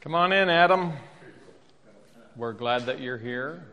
Come on in, Adam. We're glad that you're here.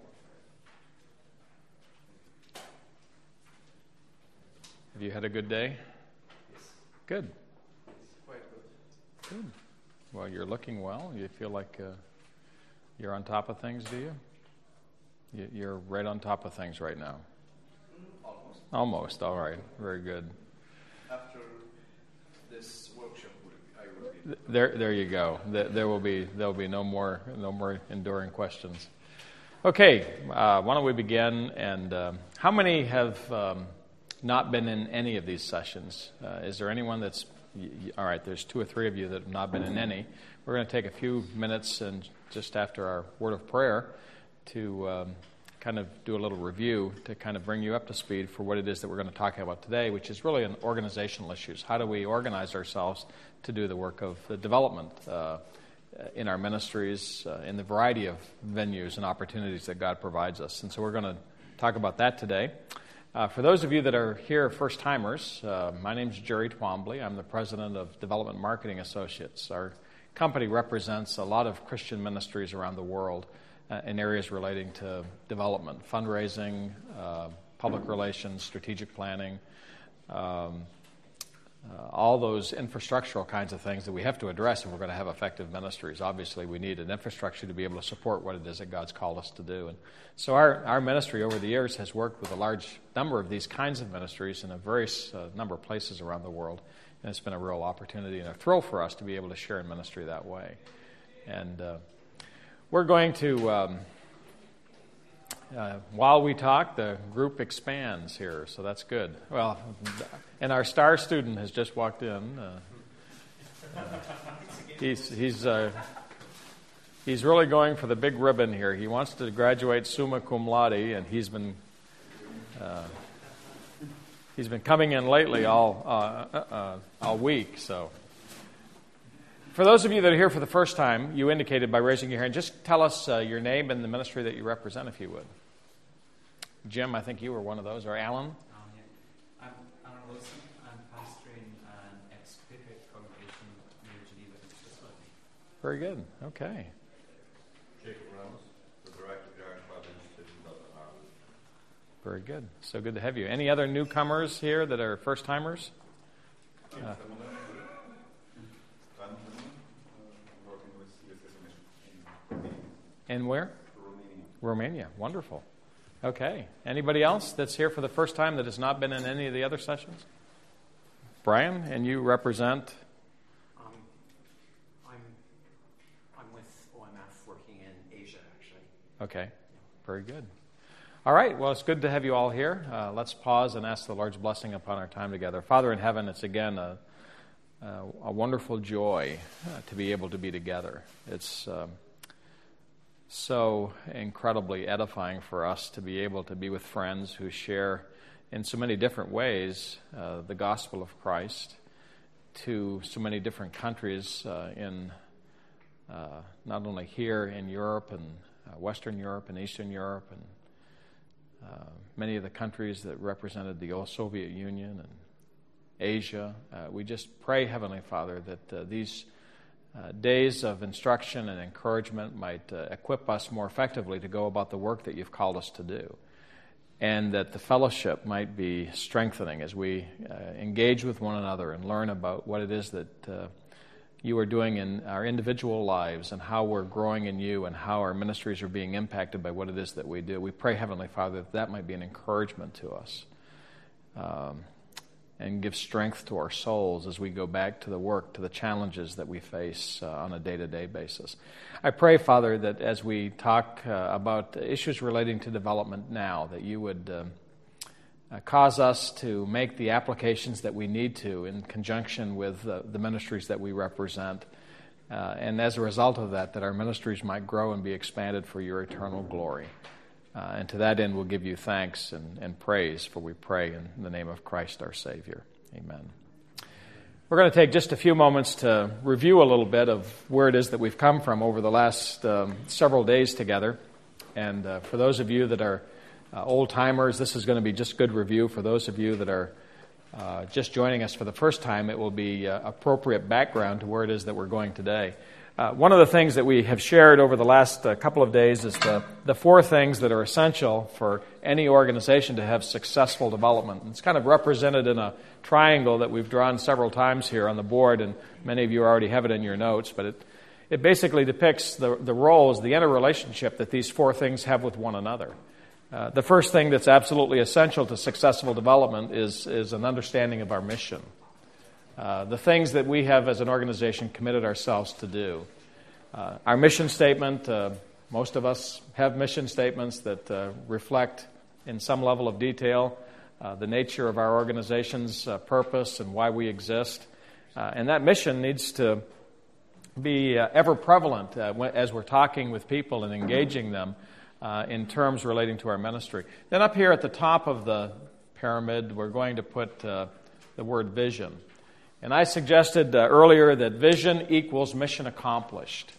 Have you had a good day? Good. Good. Well, you're looking well. You feel like you're on top of things, do you? You're right on top of things right now. Almost. Almost. All right. Very good. After this workshop, I will be There you go. There'll be no more enduring questions. Okay. Why don't we begin? And how many have not been in any of these sessions? Is there anyone that's all right? There's 2 or 3 of you that have not been in any. We're going to take a few minutes and just after our word of prayer to kind of do a little review to kind of bring you up to speed for what it is that we're going to talk about today, which is really an organizational issues. How do we organize ourselves to do the work of the development in our ministries, in the variety of venues and opportunities that God provides us? And so we're going to talk about that today. For those of you that are here first-timers, my name is Jerry Twombly. I'm the president of Development Marketing Associates. Our company represents a lot of Christian ministries around the world in areas relating to development, fundraising, public relations, strategic planning, all those infrastructural kinds of things that we have to address if we're going to have effective ministries. Obviously, we need an infrastructure to be able to support what it is that God's called us to do. And so our ministry over the years has worked with a large number of these kinds of ministries in a various number of places around the world. And it's been a real opportunity and a thrill for us to be able to share in ministry that way. And we're going to, while we talk, the group expands here, so that's good. Well, and our star student has just walked in. He's really going for the big ribbon here. He wants to graduate summa cum laude, and he's been coming in lately all week. So, for those of you that are here for the first time, you indicated by raising your hand. Just tell us your name and the ministry that you represent, if you would. Jim, I think you were one of those, or Alan. Yeah. I'm Alan Wilson. I'm pastoring an ex-Patriot congregation near Geneva, Switzerland. Very good. Okay. Jacob Ramos, the director of the Irish Bible Institute in Dublin, Ireland. Very good. So good to have you. Any other newcomers here that are first-timers? Working with CSS Mission in And where? Romania. Romania. Wonderful. Okay. Anybody else that's here for the first time that has not been in any of the other sessions? Brian, and you represent? I'm with OMF working in Asia, actually. Okay. Very good. All right. Well, it's good to have you all here. Let's pause and ask the Lord's blessing upon our time together. Father in heaven, it's again a wonderful joy to be able to be together. It's so incredibly edifying for us to be able to be with friends who share in so many different ways the gospel of Christ to so many different countries in not only here in Europe and Western Europe and Eastern Europe and many of the countries that represented the old Soviet Union and Asia. We just pray, Heavenly Father, that these days of instruction and encouragement might equip us more effectively to go about the work that you've called us to do, and that the fellowship might be strengthening as we engage with one another and learn about what it is that you are doing in our individual lives and how we're growing in you and how our ministries are being impacted by what it is that we do. We pray, Heavenly Father, that might be an encouragement to us. And give strength to our souls as we go back to the work, to the challenges that we face on a day-to-day basis. I pray, Father, that as we talk about issues relating to development now, that you would cause us to make the applications that we need to in conjunction with the ministries that we represent. And as a result of that, that our ministries might grow and be expanded for your eternal glory. And to that end, we'll give you thanks and praise, for we pray in the name of Christ our Savior. Amen. We're going to take just a few moments to review a little bit of where it is that we've come from over the last several days together. And for those of you that are old-timers, this is going to be just good review. For those of you that are just joining us for the first time, it will be appropriate background to where it is that we're going today. One of the things that we have shared over the last couple of days is the 4 things that are essential for any organization to have successful development. It's kind of represented in a triangle that we've drawn several times here on the board, and many of you already have it in your notes, but it basically depicts the roles, the interrelationship that these 4 things have with one another. The first thing that's absolutely essential to successful development is an understanding of our mission. The things that we have as an organization committed ourselves to do. Our mission statement, most of us have mission statements that reflect in some level of detail the nature of our organization's purpose and why we exist. And that mission needs to be ever prevalent as we're talking with people and engaging them in terms relating to our ministry. Then up here at the top of the pyramid, we're going to put the word vision. And I earlier that vision equals mission accomplished.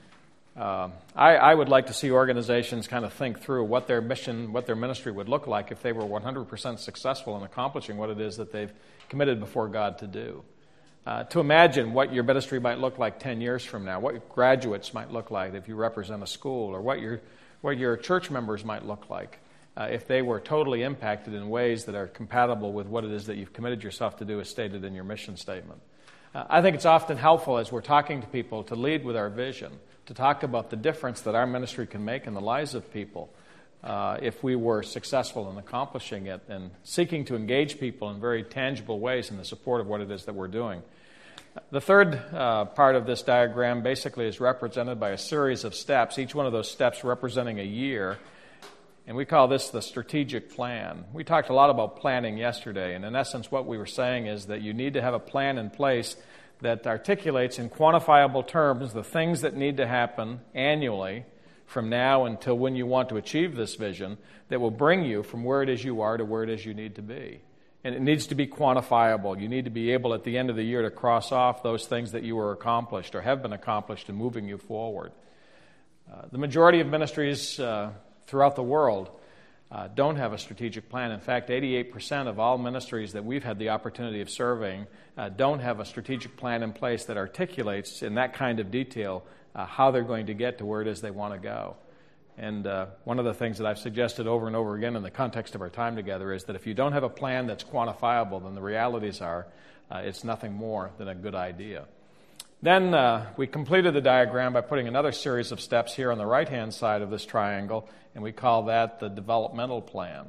I would like to see organizations kind of think through what their mission, what their ministry would look like if they were 100% successful in accomplishing what it is that they've committed before God to do. To imagine what your ministry might look like 10 years from now, what your graduates might look like if you represent a school, or what your church members might look like if they were totally impacted in ways that are compatible with what it is that you've committed yourself to do as stated in your mission statement. I think it's often helpful as we're talking to people to lead with our vision, to talk about the difference that our ministry can make in the lives of people if we were successful in accomplishing it and seeking to engage people in very tangible ways in the support of what it is that we're doing. The third part of this diagram basically is represented by a series of steps, each one of those steps representing a year, and we call this the strategic plan. We talked a lot about planning yesterday, and in essence what we were saying is that you need to have a plan in place that articulates in quantifiable terms the things that need to happen annually from now until when you want to achieve this vision that will bring you from where it is you are to where it is you need to be. And it needs to be quantifiable. You need to be able at the end of the year to cross off those things that you were accomplished or have been accomplished in moving you forward. The majority of ministries throughout the world don't have a strategic plan. In fact, 88% of all ministries that we've had the opportunity of serving don't have a strategic plan in place that articulates in that kind of detail how they're going to get to where it is they want to go. And one of the things that I've suggested over and over again in the context of our time together is that if you don't have a plan that's quantifiable, then the realities are it's nothing more than a good idea. Then we completed the diagram by putting another series of steps here on the right-hand side of this triangle, and we call that the developmental plan.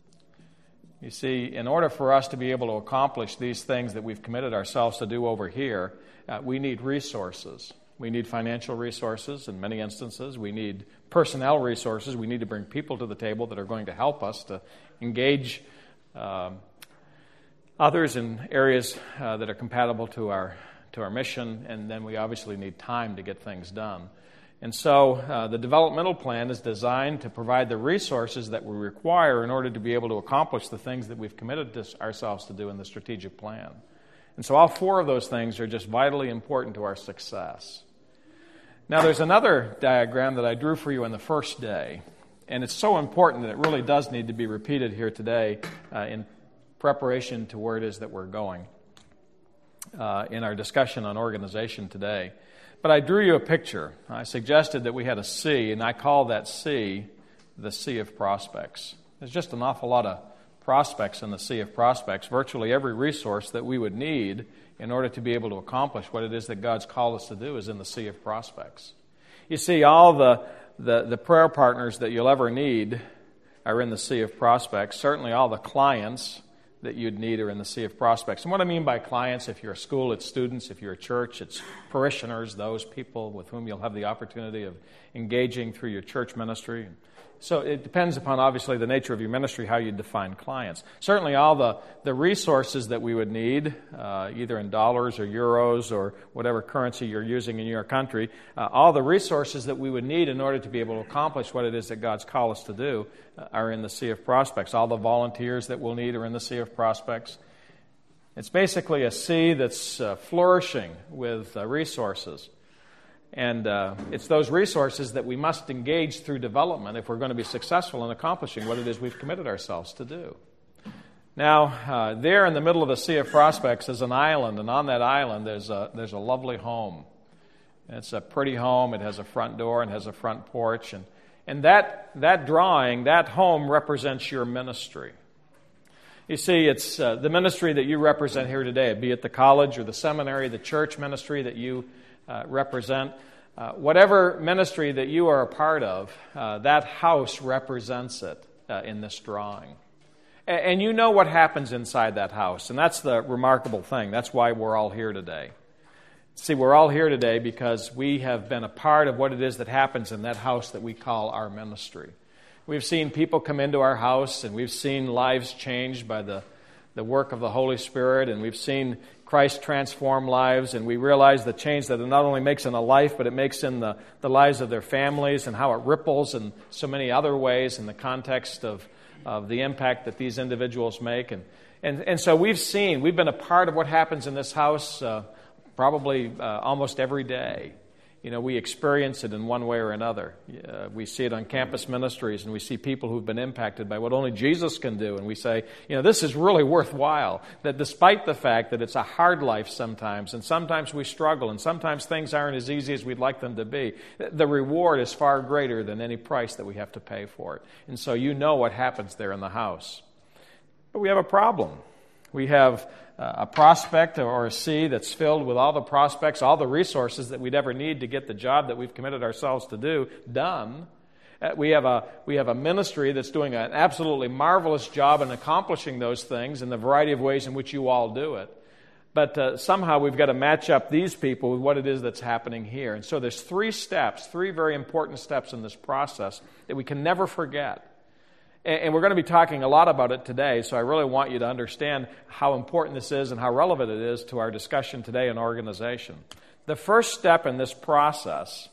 You see, in order for us to be able to accomplish these things that we've committed ourselves to do over here, we need resources. We need financial resources in many instances. We need personnel resources. We need to bring people to the table that are going to help us to engage others in areas that are compatible to our mission, and then we obviously need time to get things done. And so the developmental plan is designed to provide the resources that we require in order to be able to accomplish the things that we've committed ourselves to do in the strategic plan. And so all 4 of those things are just vitally important to our success. Now there's another diagram that I drew for you on the first day, and it's so important that it really does need to be repeated here today in preparation to where it is that we're going in our discussion on organization today. But I drew you a picture. I suggested that we had a sea, and I call that sea the Sea of Prospects. There's just an awful lot of prospects in the Sea of Prospects, virtually every resource that we would need in order to be able to accomplish what it is that God's called us to do is in the Sea of Prospects. You see, all the prayer partners that you'll ever need are in the Sea of Prospects. Certainly all the clients that you'd need are in the Sea of Prospects. And what I mean by clients, if you're a school, it's students. If you're a church, it's parishioners, those people with whom you'll have the opportunity of engaging through your church ministry. So it depends upon, obviously, the nature of your ministry, how you define clients. Certainly all the resources that we would need, either in dollars or euros or whatever currency you're using in your country, all the resources that we would need in order to be able to accomplish what it is that God's called us to do are in the Sea of Prospects. All the volunteers that we'll need are in the Sea of Prospects. It's basically a sea that's flourishing with resources. And it's those resources that we must engage through development if we're going to be successful in accomplishing what it is we've committed ourselves to do. Now, there in the middle of the Sea of Prospects is an island, and on that island there's a lovely home. And it's a pretty home. It has a front door and has a front porch. And that drawing, that home represents your ministry. You see, it's the ministry that you represent here today, be it the college or the seminary, the church ministry that you represent. Whatever ministry that you are a part of, that house represents it in this drawing. And you know what happens inside that house, and that's the remarkable thing. That's why we're all here today. See, we're all here today because we have been a part of what it is that happens in that house that we call our ministry. We've seen people come into our house, and we've seen lives changed by the work of the Holy Spirit, and we've seen Christ transform lives, and we realize the change that it not only makes in a life, but it makes in the lives of their families and how it ripples in so many other ways in the context of the impact that these individuals make. And so we've been a part of what happens in this house probably almost every day. You know, we experience it in one way or another. We see it on campus ministries, and we see people who've been impacted by what only Jesus can do. And we say, you know, this is really worthwhile. That despite the fact that it's a hard life sometimes, and sometimes we struggle, and sometimes things aren't as easy as we'd like them to be, the reward is far greater than any price that we have to pay for it. And so you know what happens there in the house. But we have a problem. We have a prospect or a sea that's filled with all the prospects, all the resources that we'd ever need to get the job that we've committed ourselves to do done. We have a ministry that's doing an absolutely marvelous job in accomplishing those things in the variety of ways in which you all do it. But somehow we've got to match up these people with what it is that's happening here. And so there's three very important steps in this process that we can never forget. And we're going to be talking a lot about it today, so I really want you to understand how important this is and how relevant it is to our discussion today in organization. The first step in this process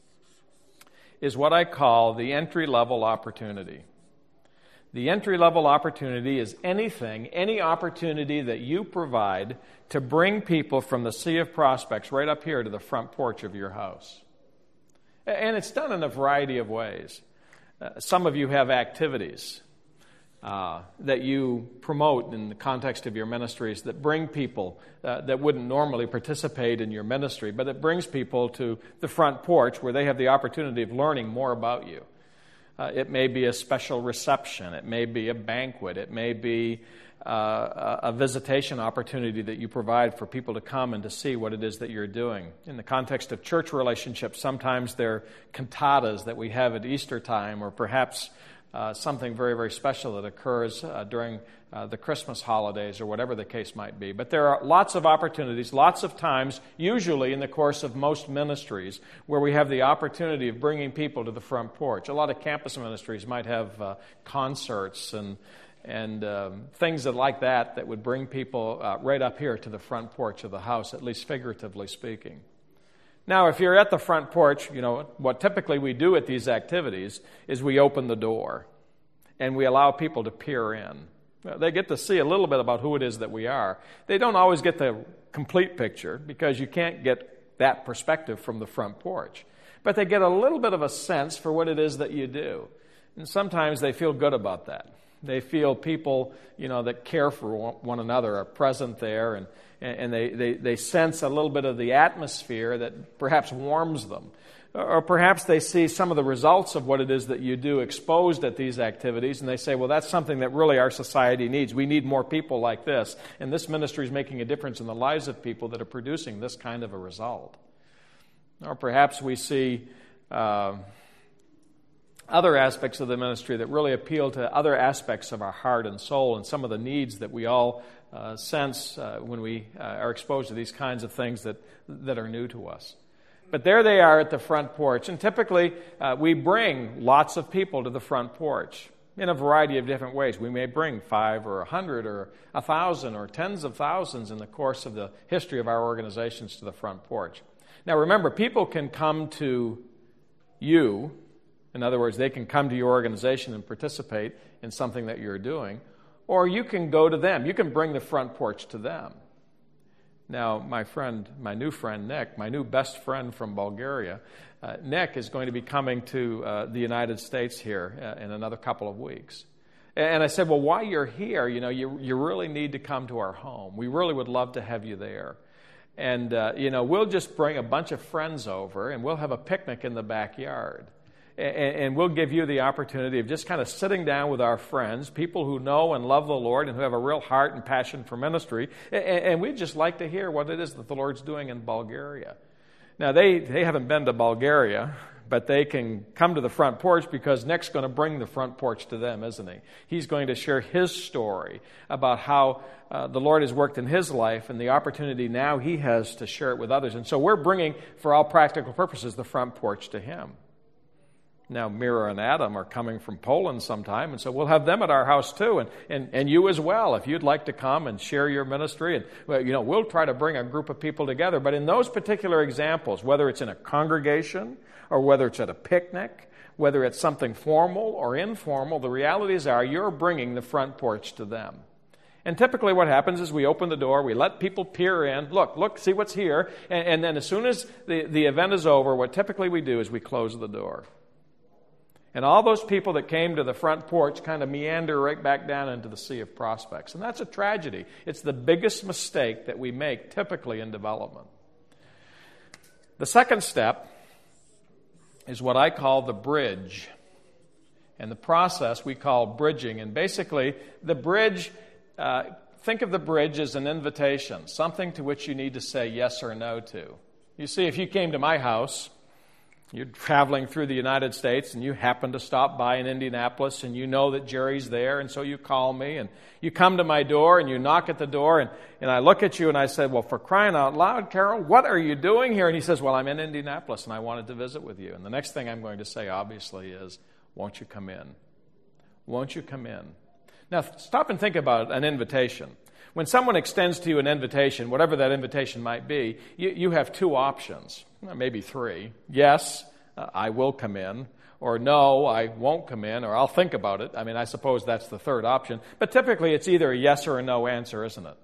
is what I call the entry-level opportunity. The entry-level opportunity is any opportunity that you provide to bring people from the sea of prospects right up here to the front porch of your house. And it's done in a variety of ways. Some of you have activities that you promote in the context of your ministries that bring people that wouldn't normally participate in your ministry, but it brings people to the front porch where they have the opportunity of learning more about you. It may be a special reception. It may be a banquet. It may be a visitation opportunity that you provide for people to come and to see what it is that you're doing. In the context of church relationships, sometimes they're cantatas that we have at Easter time, or perhaps something very, very special that occurs during the Christmas holidays, or whatever the case might be. But there are lots of opportunities, lots of times, usually in the course of most ministries, where we have the opportunity of bringing people to the front porch. A lot of campus ministries might have concerts and things like that would bring people right up here to the front porch of the house, at least figuratively speaking. Now, if you're at the front porch, you know, what typically we do at these activities is we open the door and we allow people to peer in. They get to see a little bit about who it is that we are. They don't always get the complete picture because you can't get that perspective from the front porch. But they get a little bit of a sense for what it is that you do. And sometimes they feel good about that. They feel people, you know, that care for one another are present there, and they sense a little bit of the atmosphere that perhaps warms them. Or perhaps they see some of the results of what it is that you do exposed at these activities, and they say, well, that's something that really our society needs. We need more people like this, and this ministry is making a difference in the lives of people that are producing this kind of a result. Or perhaps we see other aspects of the ministry that really appeal to other aspects of our heart and soul and some of the needs that we all sense when we are exposed to these kinds of things that are new to us. But there they are at the front porch, and typically we bring lots of people to the front porch in a variety of different ways. We may bring 5 or 100 or 1,000 or tens of thousands in the course of the history of our organizations to the front porch. Now remember, people can come to you. In other words, they can come to your organization and participate in something that you're doing, or you can go to them. You can bring the front porch to them. Now, my new friend Nick, my new best friend from Bulgaria, Nick is going to be coming to the United States here in another couple of weeks. And I said, well, while you're here, you know, you really need to come to our home. We really would love to have you there. And, we'll just bring a bunch of friends over, and we'll have a picnic in the backyard. And we'll give you the opportunity of just kind of sitting down with our friends, people who know and love the Lord and who have a real heart and passion for ministry. And we'd just like to hear what it is that the Lord's doing in Bulgaria. Now, they haven't been to Bulgaria, but they can come to the front porch because Nick's going to bring the front porch to them, isn't he? He's going to share his story about how the Lord has worked in his life and the opportunity now he has to share it with others. And so we're bringing, for all practical purposes, the front porch to him. Now, Mira and Adam are coming from Poland sometime, and so we'll have them at our house too, and you as well, if you'd like to come and share your ministry. And we'll try to bring a group of people together. But in those particular examples, whether it's in a congregation or whether it's at a picnic, whether it's something formal or informal, the realities are you're bringing the front porch to them. And typically what happens is we open the door, we let people peer in, look, see what's here, and then as soon as the event is over, what typically we do is we close the door. And all those people that came to the front porch kind of meander right back down into the sea of prospects. And that's a tragedy. It's the biggest mistake that we make typically in development. The second step is what I call the bridge. And the process we call bridging. And basically, the bridge, think of the bridge as an invitation, something to which you need to say yes or no to. You see, if you came to my house, you're traveling through the United States and you happen to stop by in Indianapolis and you know that Jerry's there, and so you call me and you come to my door and you knock at the door and I look at you and I said, well, for crying out loud, Carol, what are you doing here? And he says, well, I'm in Indianapolis and I wanted to visit with you. And the next thing I'm going to say, obviously, is, won't you come in? Won't you come in? Now, stop and think about an invitation. When someone extends to you an invitation, whatever that invitation might be, you have two options, maybe three. Yes, I will come in, or no, I won't come in, or I'll think about it. I mean, I suppose that's the third option. But typically it's either a yes or a no answer, isn't it?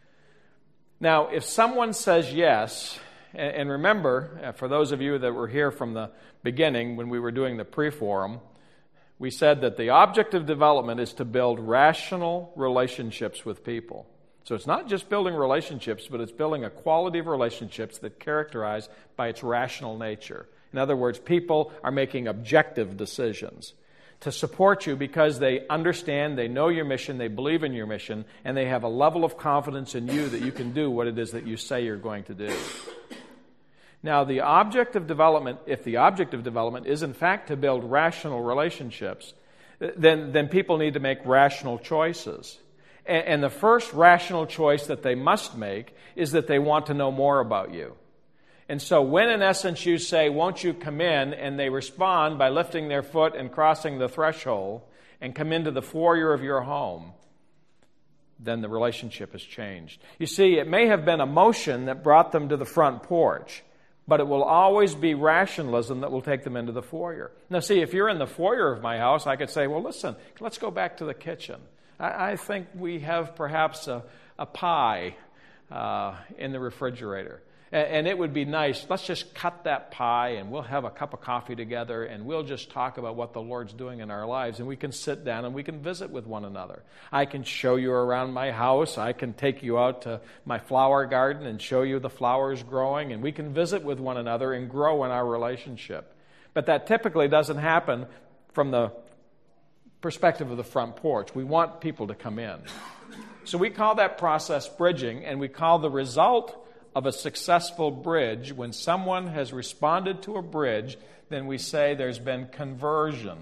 Now, if someone says yes, and remember, for those of you that were here from the beginning when we were doing the pre-forum, we said that the object of development is to build rational relationships with people. So it's not just building relationships, but it's building a quality of relationships that characterized by its rational nature. In other words, people are making objective decisions to support you because they understand, they know your mission, they believe in your mission, and they have a level of confidence in you that you can do what it is that you say you're going to do. Now, the object of development, if the object of development is in fact to build rational relationships, then people need to make rational choices. And the first rational choice that they must make is that they want to know more about you. And so when, in essence, you say, won't you come in, and they respond by lifting their foot and crossing the threshold and come into the foyer of your home, then the relationship has changed. You see, it may have been emotion that brought them to the front porch, but it will always be rationalism that will take them into the foyer. Now, see, if you're in the foyer of my house, I could say, well, listen, let's go back to the kitchen. I think we have perhaps a pie in the refrigerator. And it would be nice. Let's just cut that pie and we'll have a cup of coffee together and we'll just talk about what the Lord's doing in our lives. And we can sit down and we can visit with one another. I can show you around my house. I can take you out to my flower garden and show you the flowers growing. And we can visit with one another and grow in our relationship. But that typically doesn't happen from the perspective of the front porch. We want people to come in. So we call that process bridging, and we call the result of a successful bridge, when someone has responded to a bridge, then we say there's been conversion.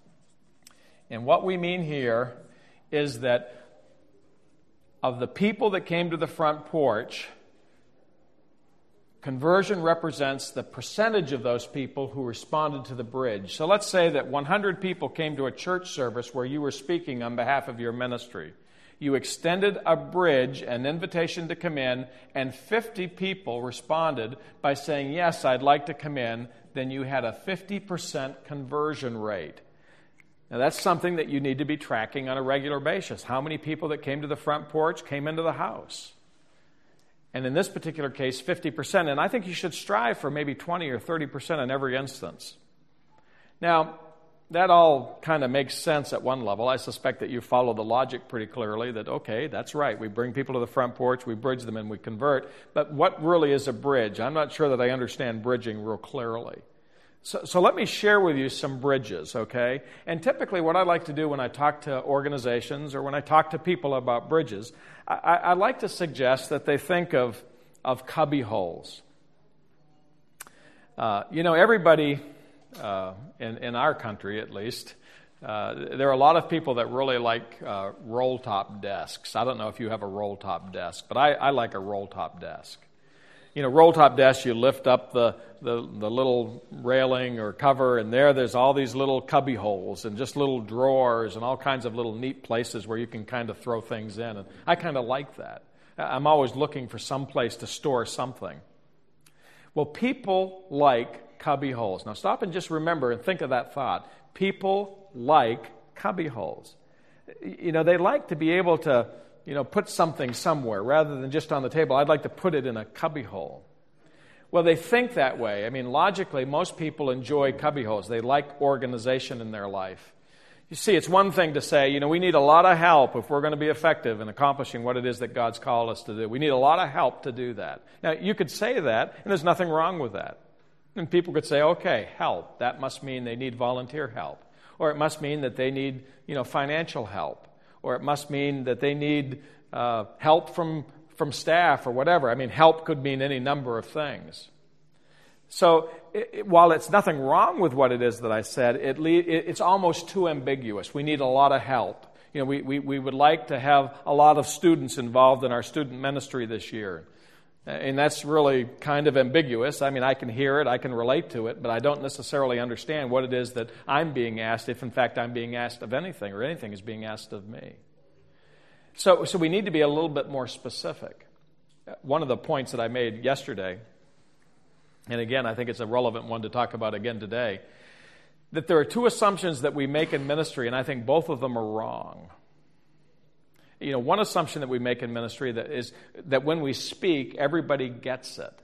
And what we mean here is that of the people that came to the front porch, conversion represents the percentage of those people who responded to the bridge. So let's say that 100 people came to a church service where you were speaking on behalf of your ministry. You extended a bridge, an invitation to come in, and 50 people responded by saying, yes, I'd like to come in. Then you had a 50% conversion rate. Now that's something that you need to be tracking on a regular basis. How many people that came to the front porch came into the house? And in this particular case, 50%. And I think you should strive for maybe 20 or 30% in every instance. Now, that all kind of makes sense at one level. I suspect that you follow the logic pretty clearly that, okay, that's right. We bring people to the front porch, we bridge them, and we convert. But what really is a bridge? I'm not sure that I understand bridging real clearly. So let me share with you some bridges, okay? And typically what I like to do when I talk to organizations or when I talk to people about bridges, I like to suggest that they think of cubby holes. Everybody... in our country, at least, there are a lot of people that really like roll-top desks. I don't know if you have a roll-top desk, but I like a roll-top desk. Roll-top desks, you lift up the little railing or cover, and there's all these little cubby holes and just little drawers and all kinds of little neat places where you can kind of throw things in. And I kind of like that. I'm always looking for some place to store something. Well, people like cubby holes. Now stop and just remember and think of that thought. People like cubby holes. They like to be able to, put something somewhere rather than just on the table. I'd like to put it in a cubby hole. Well, they think that way. I mean, logically, most people enjoy cubby holes. They like organization in their life. You see, it's one thing to say, we need a lot of help if we're going to be effective in accomplishing what it is that God's called us to do. We need a lot of help to do that. Now, you could say that, and there's nothing wrong with that. And people could say, okay, help. That must mean they need volunteer help. Or it must mean that they need, financial help. Or it must mean that they need help from staff or whatever. I mean, help could mean any number of things. So while it's nothing wrong with what it is that I said, it's almost too ambiguous. We need a lot of help. We would like to have a lot of students involved in our student ministry this year. And that's really kind of ambiguous. I mean, I can hear it, I can relate to it, but I don't necessarily understand what it is that I'm being asked, if in fact I'm being asked of anything, or anything is being asked of me. So we need to be a little bit more specific. One of the points that I made yesterday, and again, I think it's a relevant one to talk about again today, that there are two assumptions that we make in ministry, and I think both of them are wrong. One assumption that we make in ministry is that when we speak, everybody gets it.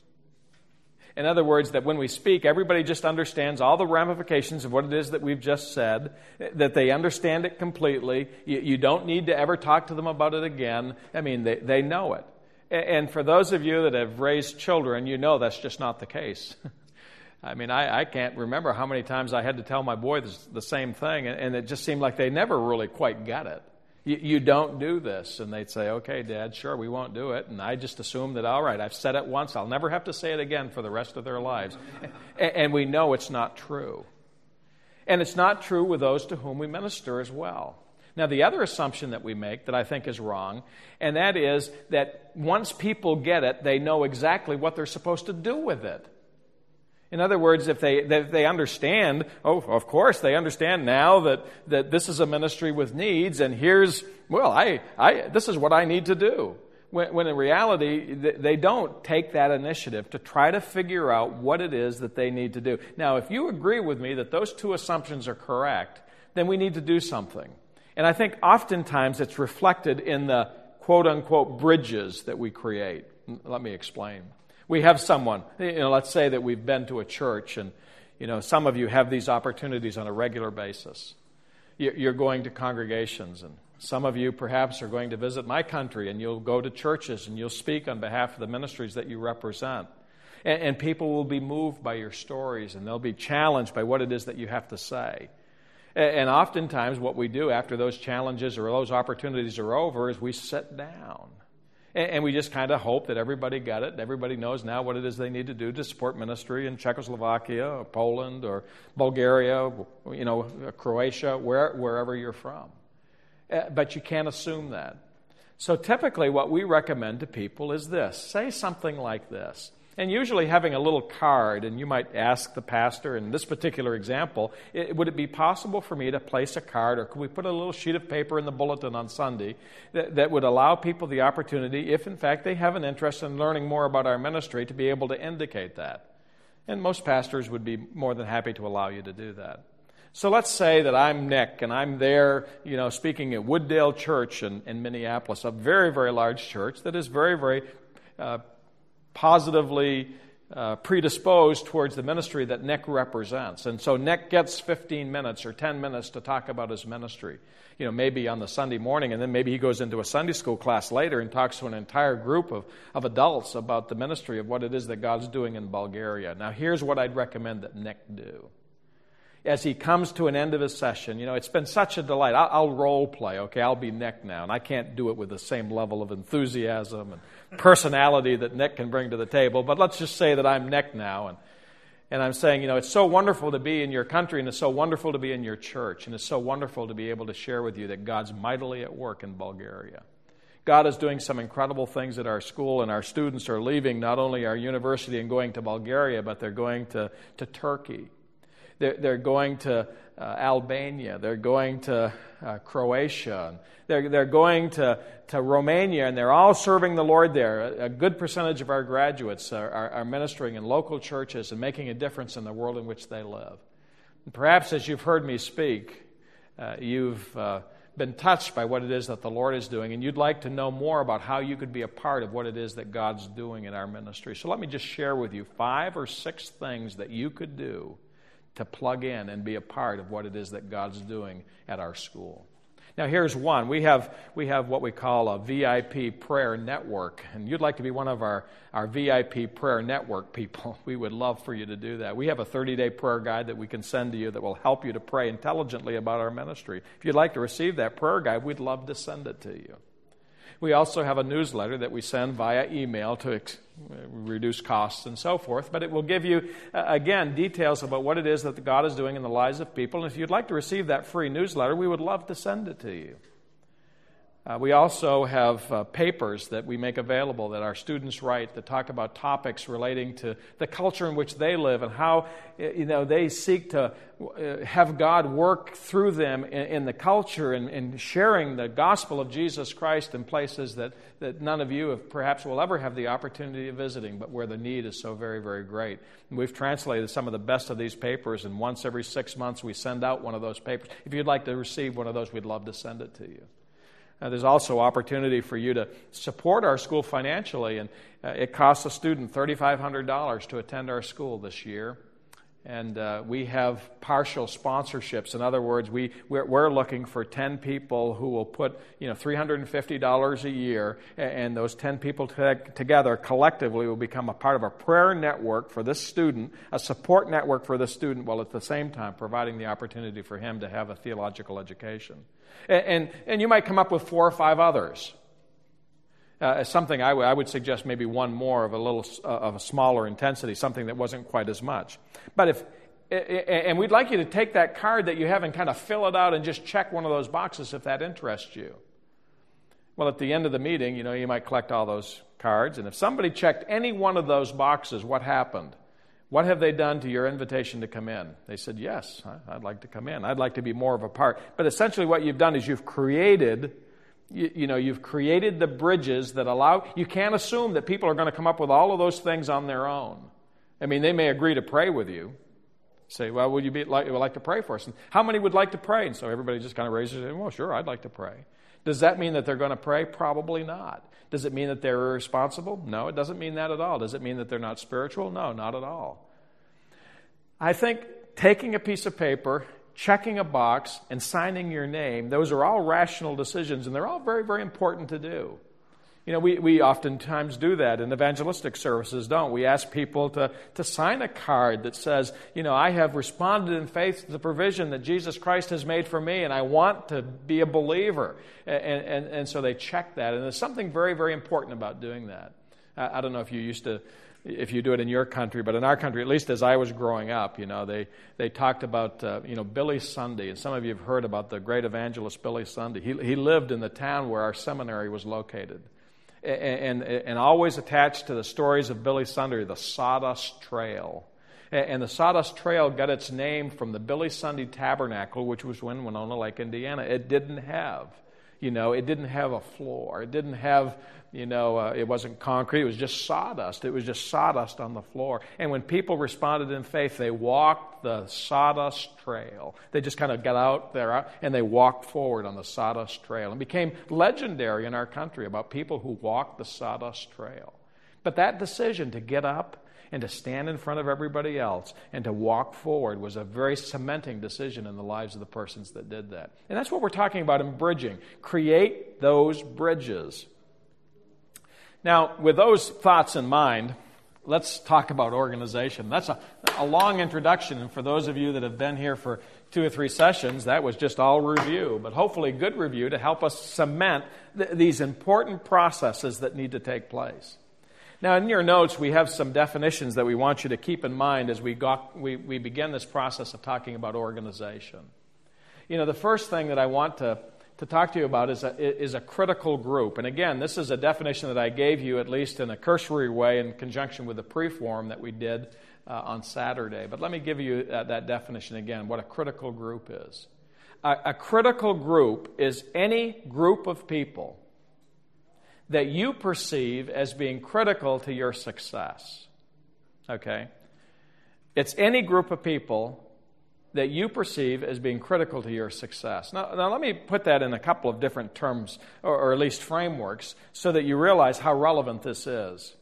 In other words, that when we speak, everybody just understands all the ramifications of what it is that we've just said, that they understand it completely. You don't need to ever talk to them about it again. I mean, they know it. And for those of you that have raised children, that's just not the case. I mean, I can't remember how many times I had to tell my boys the same thing, and it just seemed like they never really quite got it. You don't do this. And they'd say, okay, Dad, sure, we won't do it. And I just assume that, all right, I've said it once. I'll never have to say it again for the rest of their lives. And we know it's not true. And it's not true with those to whom we minister as well. Now, the other assumption that we make that I think is wrong, and that is that once people get it, they know exactly what they're supposed to do with it. In other words, if they understand, of course, they understand now that this is a ministry with needs, and this is what I need to do. When in reality, they don't take that initiative to try to figure out what it is that they need to do. Now, if you agree with me that those two assumptions are correct, then we need to do something. And I think oftentimes it's reflected in the quote-unquote bridges that we create. Let me explain. We have someone, let's say that we've been to a church and, some of you have these opportunities on a regular basis. You're going to congregations, and some of you perhaps are going to visit my country, and you'll go to churches and you'll speak on behalf of the ministries that you represent. And people will be moved by your stories, and they'll be challenged by what it is that you have to say. And oftentimes what we do after those challenges or those opportunities are over is we sit down. And we just kind of hope that everybody got it. Everybody knows now what it is they need to do to support ministry in Czechoslovakia or Poland or Bulgaria, Croatia, wherever you're from. But you can't assume that. So typically what we recommend to people is this. Say something like this. And usually having a little card, and you might ask the pastor, in this particular example, would it be possible for me to place a card, or could we put a little sheet of paper in the bulletin on Sunday that would allow people the opportunity, if in fact they have an interest in learning more about our ministry, to be able to indicate that? And most pastors would be more than happy to allow you to do that. So let's say that I'm Nick, and I'm there, speaking at Wooddale Church in Minneapolis, a very, very large church that is very, very positively predisposed towards the ministry that Nick represents. And so Nick gets 15 minutes or 10 minutes to talk about his ministry. Maybe on the Sunday morning, and then maybe he goes into a Sunday school class later and talks to an entire group of adults about the ministry of what it is that God's doing in Bulgaria. Now, here's what I'd recommend that Nick do. As he comes to an end of his session, it's been such a delight. I'll role play, okay? I'll be Nick now, and I can't do it with the same level of enthusiasm and personality that Nick can bring to the table, but let's just say that I'm Nick now, and I'm saying, it's so wonderful to be in your country, and it's so wonderful to be in your church, and it's so wonderful to be able to share with you that God's mightily at work in Bulgaria. God is doing some incredible things at our school, and our students are leaving not only our university and going to Bulgaria, but they're going to Turkey. They're going to Albania. They're going to Croatia. They're going to Romania, and they're all serving the Lord there. A good percentage of our graduates are ministering in local churches and making a difference in the world in which they live. And perhaps as you've heard me speak, you've been touched by what it is that the Lord is doing, and you'd like to know more about how you could be a part of what it is that God's doing in our ministry. So let me just share with you 5 or 6 things that you could do to plug in and be a part of what it is that God's doing at our school. Now, here's one. We have what we call a VIP prayer network, and you'd like to be one of our VIP prayer network people. We would love for you to do that. We have a 30-day prayer guide that we can send to you that will help you to pray intelligently about our ministry. If you'd like to receive that prayer guide, we'd love to send it to you. We also have a newsletter that we send via email to reduce costs and so forth, but it will give you, again, details about what it is that God is doing in the lives of people. And if you'd like to receive that free newsletter, we would love to send it to you. We also have papers that we make available that our students write that talk about topics relating to the culture in which they live and how they seek to have God work through them in the culture and sharing the gospel of Jesus Christ in places that none of you perhaps will ever have the opportunity of visiting, but where the need is so very, very great. And we've translated some of the best of these papers, and once every 6 months we send out one of those papers. If you'd like to receive one of those, we'd love to send it to you. There's also opportunity for you to support our school financially, and it costs a student $3,500 to attend our school this year. And we have partial sponsorships. In other words, we're looking for 10 people who will put $350 a year, and those 10 people together collectively will become a part of a prayer network for this student, a support network for this student, while at the same time providing the opportunity for him to have a theological education. And you might come up with 4 or 5 others. Something I would suggest maybe one more of a smaller intensity, something that wasn't quite as much. But and we'd like you to take that card that you have and kind of fill it out and just check one of those boxes if that interests you. Well, at the end of the meeting, you might collect all those cards, and if somebody checked any one of those boxes, what happened? What have they done to your invitation to come in? They said, yes, I'd like to come in. I'd like to be more of a part. But essentially what you've done is you've created the bridges that allow, you can't assume that people are going to come up with all of those things on their own. I mean, they may agree to pray with you. Say, well, would you like to pray for us? And how many would like to pray? And so everybody just kind of raises their hand, well, sure, I'd like to pray. Does that mean that they're going to pray? Probably not. Does it mean that they're irresponsible? No, it doesn't mean that at all. Does it mean that they're not spiritual? No, not at all. I think taking a piece of paper, checking a box, and signing your name, those are all rational decisions, and they're all very, very important to do. We oftentimes do that in evangelistic services, don't we? We ask people to sign a card that says, I have responded in faith to the provision that Jesus Christ has made for me, and I want to be a believer. And so they check that. And there's something very, very important about doing that. I don't know if you do it in your country, but in our country, at least as I was growing up, they talked about, Billy Sunday. And some of you have heard about the great evangelist Billy Sunday. He lived in the town where our seminary was located. And always attached to the stories of Billy Sunday, the Sawdust Trail. And the Sawdust Trail got its name from the Billy Sunday Tabernacle, which was in Winona Lake, Indiana. It didn't have a floor. It didn't have, it wasn't concrete. It was just sawdust. It was just sawdust on the floor. And when people responded in faith, they walked the Sawdust Trail. They just kind of got out there and they walked forward on the Sawdust Trail. And became legendary in our country about people who walked the Sawdust Trail. But that decision to get up and to stand in front of everybody else and to walk forward was a very cementing decision in the lives of the persons that did that. And that's what we're talking about in bridging. Create those bridges. Now, with those thoughts in mind, let's talk about organization. That's a long introduction, and for those of you that have been here for 2 or 3 sessions, that was just all review, but hopefully good review to help us cement these important processes that need to take place. Now, in your notes, we have some definitions that we want you to keep in mind as we begin this process of talking about organization. You know, the first thing that I want to talk to you about is a critical group. And again, this is a definition that I gave you, at least in a cursory way, in conjunction with the pre-form that we did on Saturday. But let me give you that definition again, what a critical group is. A critical group is any group of people that you perceive as being critical to your success. Okay? It's any group of people that you perceive as being critical to your success. Now let me put that in a couple of different terms, or at least frameworks, so that you realize how relevant this is.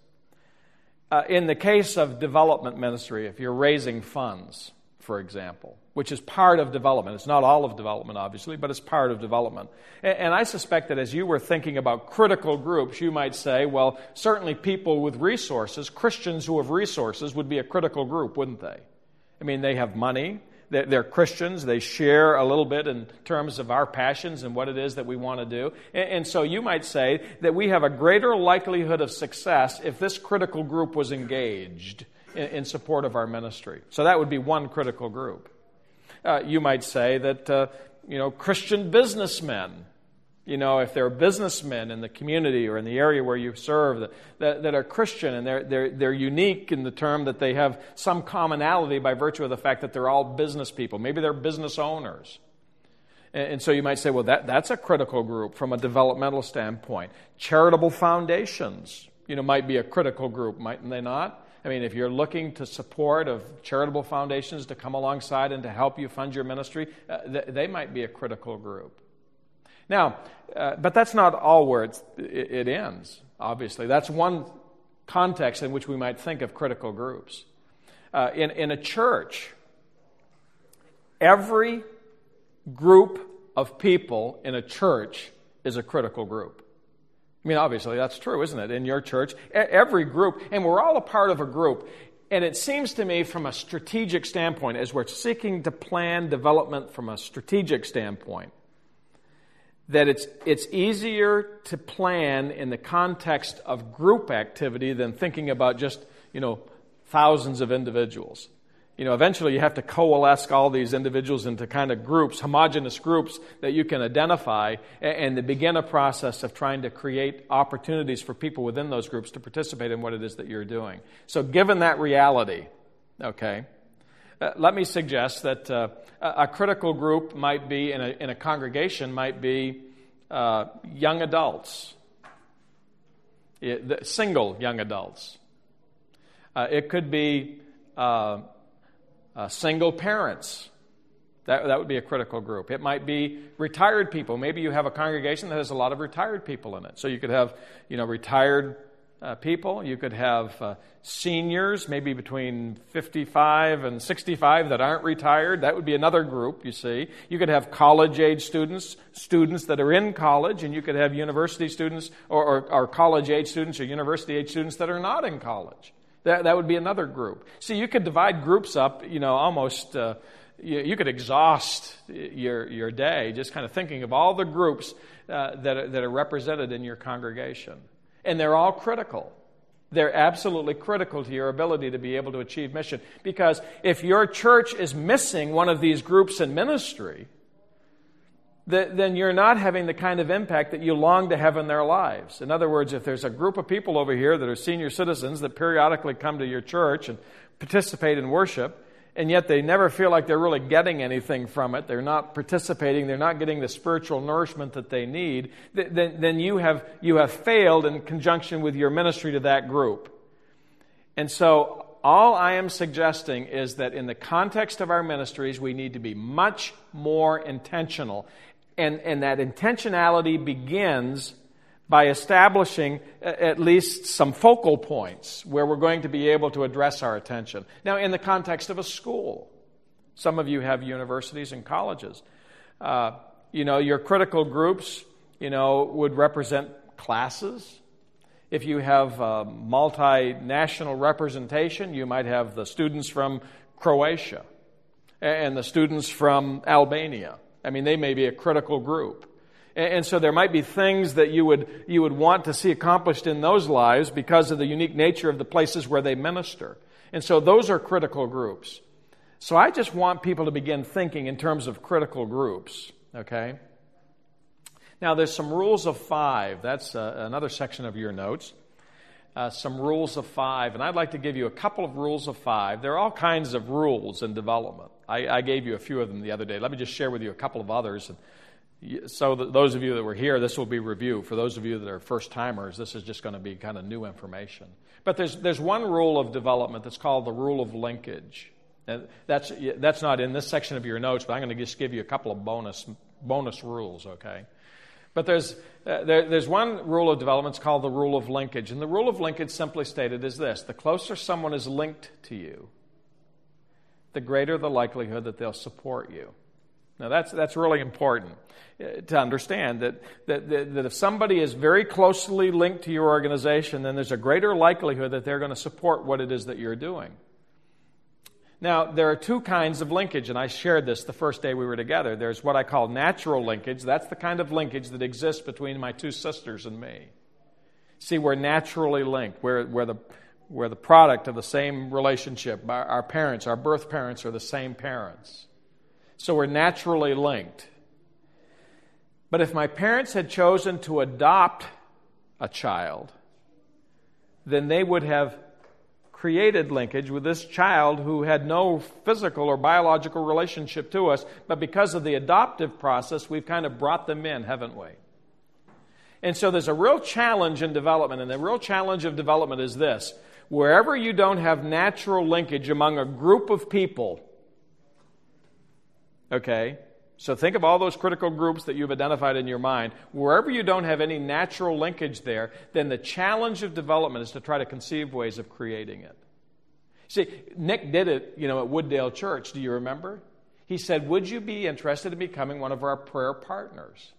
In the case of development ministry, if you're raising funds, for example, which is part of development. It's not all of development, obviously, but it's part of development. And I suspect that as you were thinking about critical groups, you might say, well, certainly people with resources, Christians who have resources, would be a critical group, wouldn't they? I mean, they have money. They're Christians. They share a little bit in terms of our passions and what it is that we want to do. And so you might say that we have a greater likelihood of success if this critical group was engaged in support of our ministry. So that would be one critical group. You might say that, Christian businessmen, if there are businessmen in the community or in the area where you serve that are Christian and they're unique in the term that they have some commonality by virtue of the fact that they're all business people. Maybe they're business owners. And so you might say, well, that's a critical group from a developmental standpoint. Charitable foundations, might be a critical group, mightn't they not? I mean, if you're looking to support of charitable foundations to come alongside and to help you fund your ministry, they might be a critical group. Now, but that's not all where it ends, obviously. That's one context in which we might think of critical groups. In a church, every group of people in a church is a critical group. I mean, obviously, that's true, isn't it? In your church, every group, and we're all a part of a group. And it seems to me from a strategic standpoint, as we're seeking to plan development from a strategic standpoint, that it's easier to plan in the context of group activity than thinking about just, thousands of individuals. Eventually you have to coalesce all these individuals into kind of groups, homogeneous groups that you can identify, and to begin a process of trying to create opportunities for people within those groups to participate in what it is that you're doing. So given that reality, okay, let me suggest that a critical group might be, in a congregation, might be young adults, single young adults. It could be single parents. That would be a critical group. It might be retired people. Maybe you have a congregation that has a lot of retired people in it. So you could have, retired people. You could have seniors, maybe between 55 and 65 that aren't retired. That would be another group, you see. You could have college-age students that are in college, and you could have university students or college-age students or university-age students that are not in college. That would be another group. See, you could divide groups up, almost, you could exhaust your day just kind of thinking of all the groups that are represented in your congregation. And they're all critical. They're absolutely critical to your ability to be able to achieve mission. Because if your church is missing one of these groups in ministry, then you're not having the kind of impact that you long to have in their lives. In other words, if there's a group of people over here that are senior citizens that periodically come to your church and participate in worship, and yet they never feel like they're really getting anything from it, they're not participating, they're not getting the spiritual nourishment that they need, then you have failed in conjunction with your ministry to that group. And so all I am suggesting is that in the context of our ministries, we need to be much more intentional. And that intentionality begins by establishing at least some focal points where we're going to be able to address our attention. Now, in the context of a school, some of you have universities and colleges. Your critical groups, would represent classes. If you have multinational representation, you might have the students from Croatia and the students from Albania. I mean, they may be a critical group. And so there might be things that you would want to see accomplished in those lives because of the unique nature of the places where they minister. And so those are critical groups. So I just want people to begin thinking in terms of critical groups, okay? Now, there's some rules of 5. That's another section of your notes. Some rules of 5. And I'd like to give you a couple of rules of 5. There are all kinds of rules in development. I gave you a few of them the other day. Let me just share with you a couple of others. So that those of you that were here, this will be review. For those of you that are first-timers, this is just going to be kind of new information. But there's one rule of development that's called the rule of linkage. And that's not in this section of your notes, but I'm going to just give you a couple of bonus rules, okay? But there's one rule of development. It's called the rule of linkage. And the rule of linkage, simply stated, is this: the closer someone is linked to you, the greater the likelihood that they'll support you. Now, that's really important to understand that if somebody is very closely linked to your organization, then there's a greater likelihood that they're going to support what it is that you're doing. Now, there are two kinds of linkage, and I shared this the first day we were together. There's what I call natural linkage. That's the kind of linkage that exists between my two sisters and me. See, we're naturally linked. We're the product of the same relationship. Our parents, our birth parents, are the same parents. So we're naturally linked. But if my parents had chosen to adopt a child, then they would have created linkage with this child who had no physical or biological relationship to us, but because of the adoptive process, we've kind of brought them in, haven't we? And so there's a real challenge in development, and the real challenge of development is this: wherever you don't have natural linkage among a group of people, okay, so think of all those critical groups that you've identified in your mind. Wherever you don't have any natural linkage there, then the challenge of development is to try to conceive ways of creating it. See, Nick did it, at Wooddale Church. Do you remember? He said, "Would you be interested in becoming one of our prayer partners?"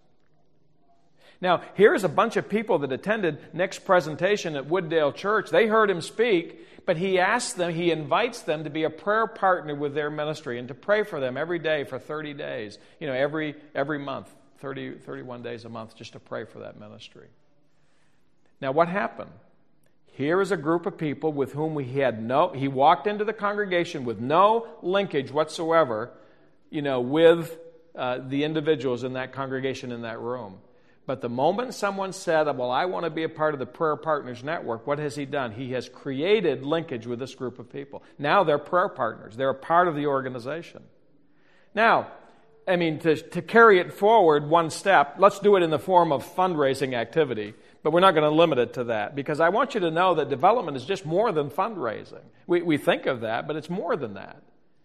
Now, here's a bunch of people that attended Nick's presentation at Wooddale Church. They heard him speak, but he invites them to be a prayer partner with their ministry and to pray for them every day for 30 days. Every month, 31 days a month, just to pray for that ministry. Now, what happened? Here is a group of people with whom he walked into the congregation with no linkage whatsoever, with the individuals in that congregation in that room. But the moment someone said, "Well, I want to be a part of the Prayer Partners Network," what has he done? He has created linkage with this group of people. Now they're prayer partners. They're a part of the organization. Now, to carry it forward one step, let's do it in the form of fundraising activity, but we're not going to limit it to that, because I want you to know that development is just more than fundraising. We think of that, but it's more than that.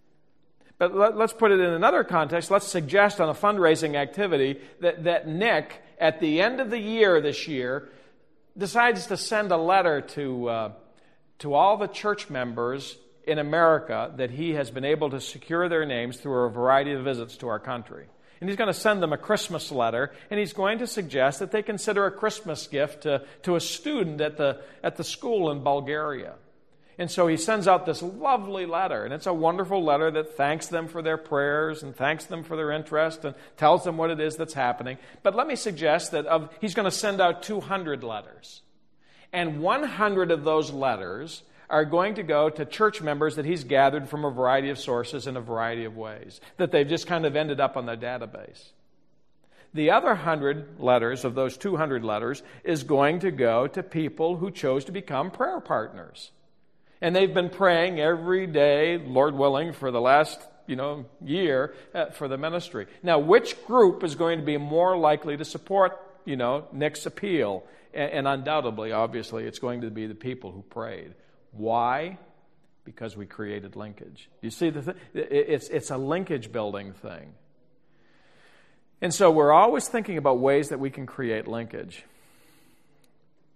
But let's put it in another context. Let's suggest on a fundraising activity that Nick, at the end of the year this year, decides to send a letter to all the church members in America that he has been able to secure their names through a variety of visits to our country. And he's going to send them a Christmas letter, and he's going to suggest that they consider a Christmas gift to a student at the school in Bulgaria. And so he sends out this lovely letter, and it's a wonderful letter that thanks them for their prayers and thanks them for their interest and tells them what it is that's happening. But let me suggest that he's going to send out 200 letters. And 100 of those letters are going to go to church members that he's gathered from a variety of sources in a variety of ways, that they've just kind of ended up on their database. The other 100 letters of those 200 letters is going to go to people who chose to become prayer partners. And they've been praying every day, Lord willing, for the last year for the ministry. Now, which group is going to be more likely to support Nick's appeal? And undoubtedly, obviously, it's going to be the people who prayed. Why? Because we created linkage. You see, it's a linkage building thing. And so we're always thinking about ways that we can create linkage.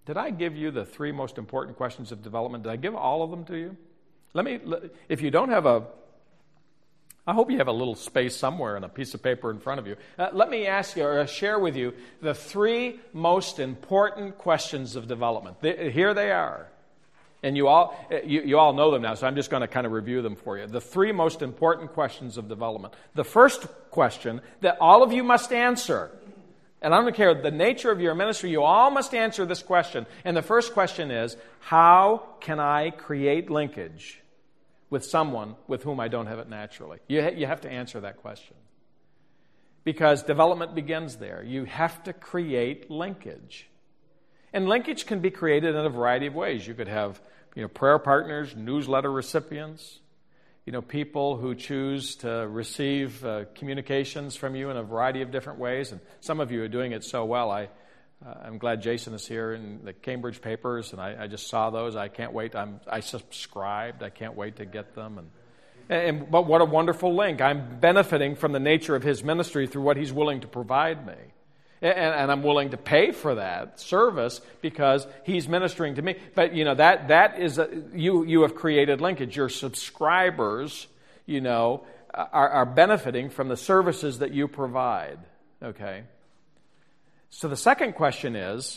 Did I give you the 3 most important questions of development? Did I give all of them to you? If you don't have I hope you have a little space somewhere and a piece of paper in front of you. Let me ask you or share with you the 3 most important questions of development. Here they are. And you all know them now, so I'm just going to kind of review them for you. The 3 most important questions of development. The first question that all of you must answer, and I don't care the nature of your ministry, you all must answer this question. And the first question is, how can I create linkage with someone with whom I don't have it naturally? You have to answer that question. Because development begins there. You have to create linkage. And linkage can be created in a variety of ways. You could have, prayer partners, newsletter recipients, people who choose to receive communications from you in a variety of different ways. And some of you are doing it so well. I'm glad Jason is here in the Cambridge papers, and I just saw those. I can't wait. I subscribed. I can't wait to get them. But what a wonderful link. I'm benefiting from the nature of his ministry through what he's willing to provide me. And I'm willing to pay for that service because he's ministering to me. But, that is, you have created linkage. Your subscribers, are benefiting from the services that you provide. Okay? So the second question is,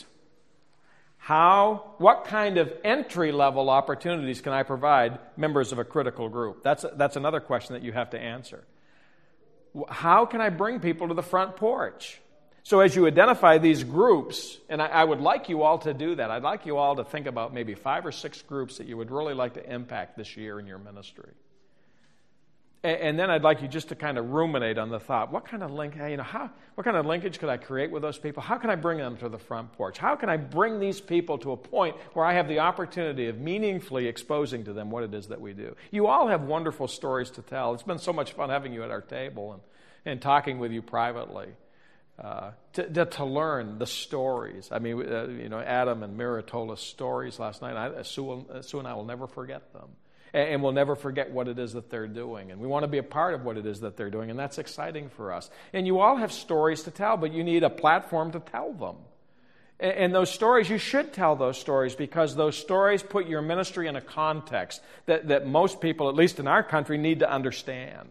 what kind of entry-level opportunities can I provide members of a critical group? That's another question that you have to answer. How can I bring people to the front porch? So as you identify these groups, and I would like you all to do that. I'd like you all to think about maybe 5 or 6 groups that you would really like to impact this year in your ministry. And then I'd like you just to kind of ruminate on the thought, what kind of linkage could I create with those people? How can I bring them to the front porch? How can I bring these people to a point where I have the opportunity of meaningfully exposing to them what it is that we do? You all have wonderful stories to tell. It's been so much fun having you at our table and talking with you privately. To learn the stories. I mean, Adam and Mira told us stories last night. Sue and I will never forget them. And we'll never forget what it is that they're doing. And we want to be a part of what it is that they're doing, and that's exciting for us. And you all have stories to tell, but you need a platform to tell them. And those stories, you should tell those stories because those stories put your ministry in a context that most people, at least in our country, need to understand.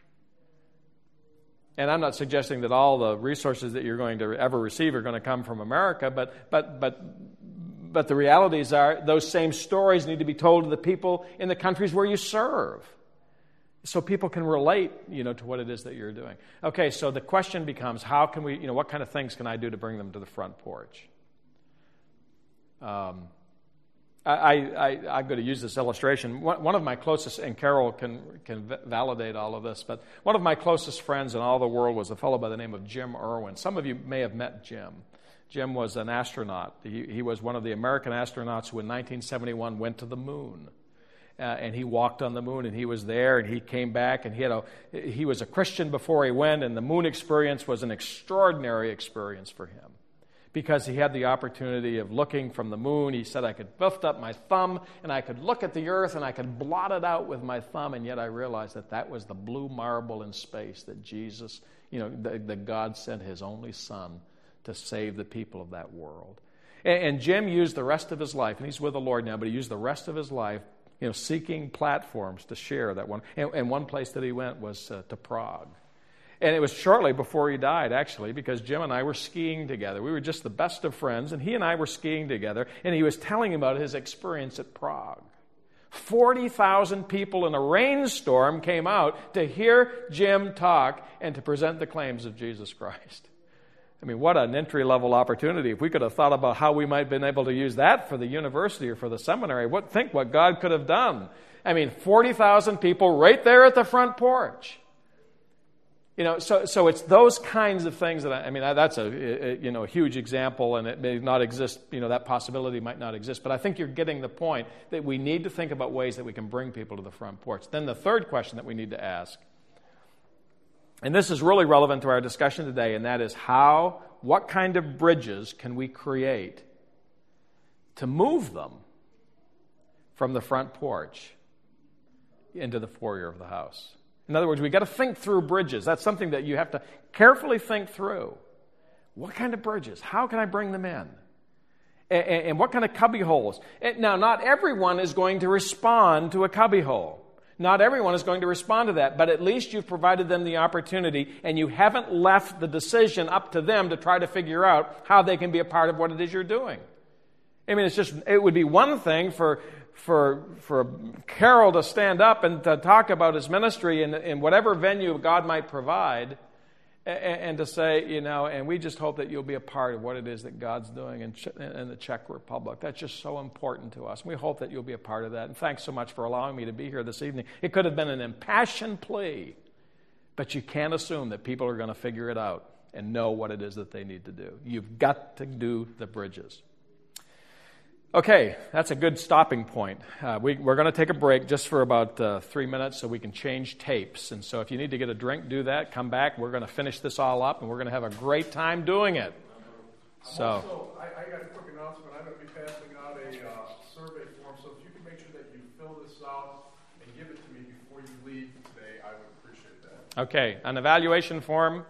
And I'm not suggesting that all the resources that you're going to ever receive are going to come from America, but the realities are those same stories need to be told to the people in the countries where you serve, so people can relate, to what it is that you're doing. Okay, so the question becomes, how can we, what kind of things can I do to bring them to the front porch? I'm going to use this illustration. One of my closest, and Carol can validate all of this, but one of my closest friends in all the world was a fellow by the name of Jim Irwin. Some of you may have met Jim. Jim was an astronaut. He was one of the American astronauts who in 1971 went to the moon. And he walked on the moon, and he was there, and he came back, and he was a Christian before he went, and the moon experience was an extraordinary experience for him. Because he had the opportunity of looking from the moon. He said, I could lift up my thumb, and I could look at the earth, and I could blot it out with my thumb, and yet I realized that was the blue marble in space that Jesus, that God sent his only Son to save the people of that world. And Jim used the rest of his life, and he's with the Lord now, but he used the rest of his life, seeking platforms to share that one. And one place that he went was to Prague. And it was shortly before he died, actually, because Jim and I were skiing together. We were just the best of friends, and he and I were skiing together, and he was telling about his experience at Prague. 40,000 people in a rainstorm came out to hear Jim talk and to present the claims of Jesus Christ. I mean, what an entry-level opportunity. If we could have thought about how we might have been able to use that for the university or for the seminary, think what God could have done. I mean, 40,000 people right there at the front porch. So it's those kinds of things that that's a huge example, and it may not exist. That possibility might not exist. But I think you're getting the point that we need to think about ways that we can bring people to the front porch. Then the third question that we need to ask, and this is really relevant to our discussion today, and that is what kind of bridges can we create to move them from the front porch into the foyer of the house? In other words, we've got to think through bridges. That's something that you have to carefully think through. What kind of bridges? How can I bring them in? And what kind of cubby holes? Now, not everyone is going to respond to a cubby hole. Not everyone is going to respond to that, but at least you've provided them the opportunity, and you haven't left the decision up to them to try to figure out how they can be a part of what it is you're doing. I mean, it would be one thing for Carol to stand up and to talk about his ministry in whatever venue God might provide, and to say, and we just hope that you'll be a part of what it is that God's doing in the Czech Republic. That's just so important to us. We hope that you'll be a part of that. And thanks so much for allowing me to be here this evening. It could have been an impassioned plea, but you can't assume that people are going to figure it out and know what it is that they need to do. You've got to do the bridges. Okay, that's a good stopping point. We're going to take a break just for about 3 minutes so we can change tapes. And so if you need to get a drink, do that. Come back. We're going to finish this all up, and we're going to have a great time doing it. So, also, I got a quick announcement. I'm going to be passing out a survey form, so if you can make sure that you fill this out and give it to me before you leave today, I would appreciate that. Okay, an evaluation form.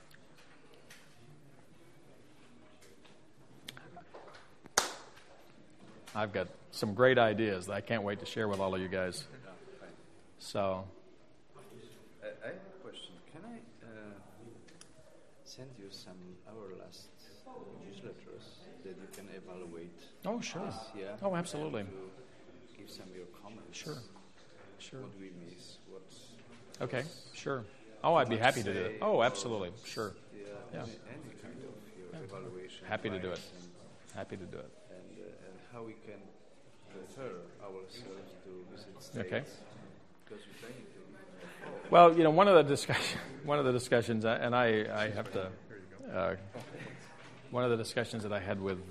I've got some great ideas that I can't wait to share with all of you guys. So, I have a question. Can I send you some our last newsletters that you can evaluate? Oh, sure. This, yeah? Oh, absolutely. To give some of your comments. Sure. What we miss. Okay, sure. Oh, I'd be happy to do it. Oh, absolutely. Sure. Yeah. Any kind of your evaluation. Happy to do it. Happy to do it. And how we can prepare ourselves to visit states. Okay. Because we're planning to. Well, one of the discussions, and I have to. One of the discussions that I had with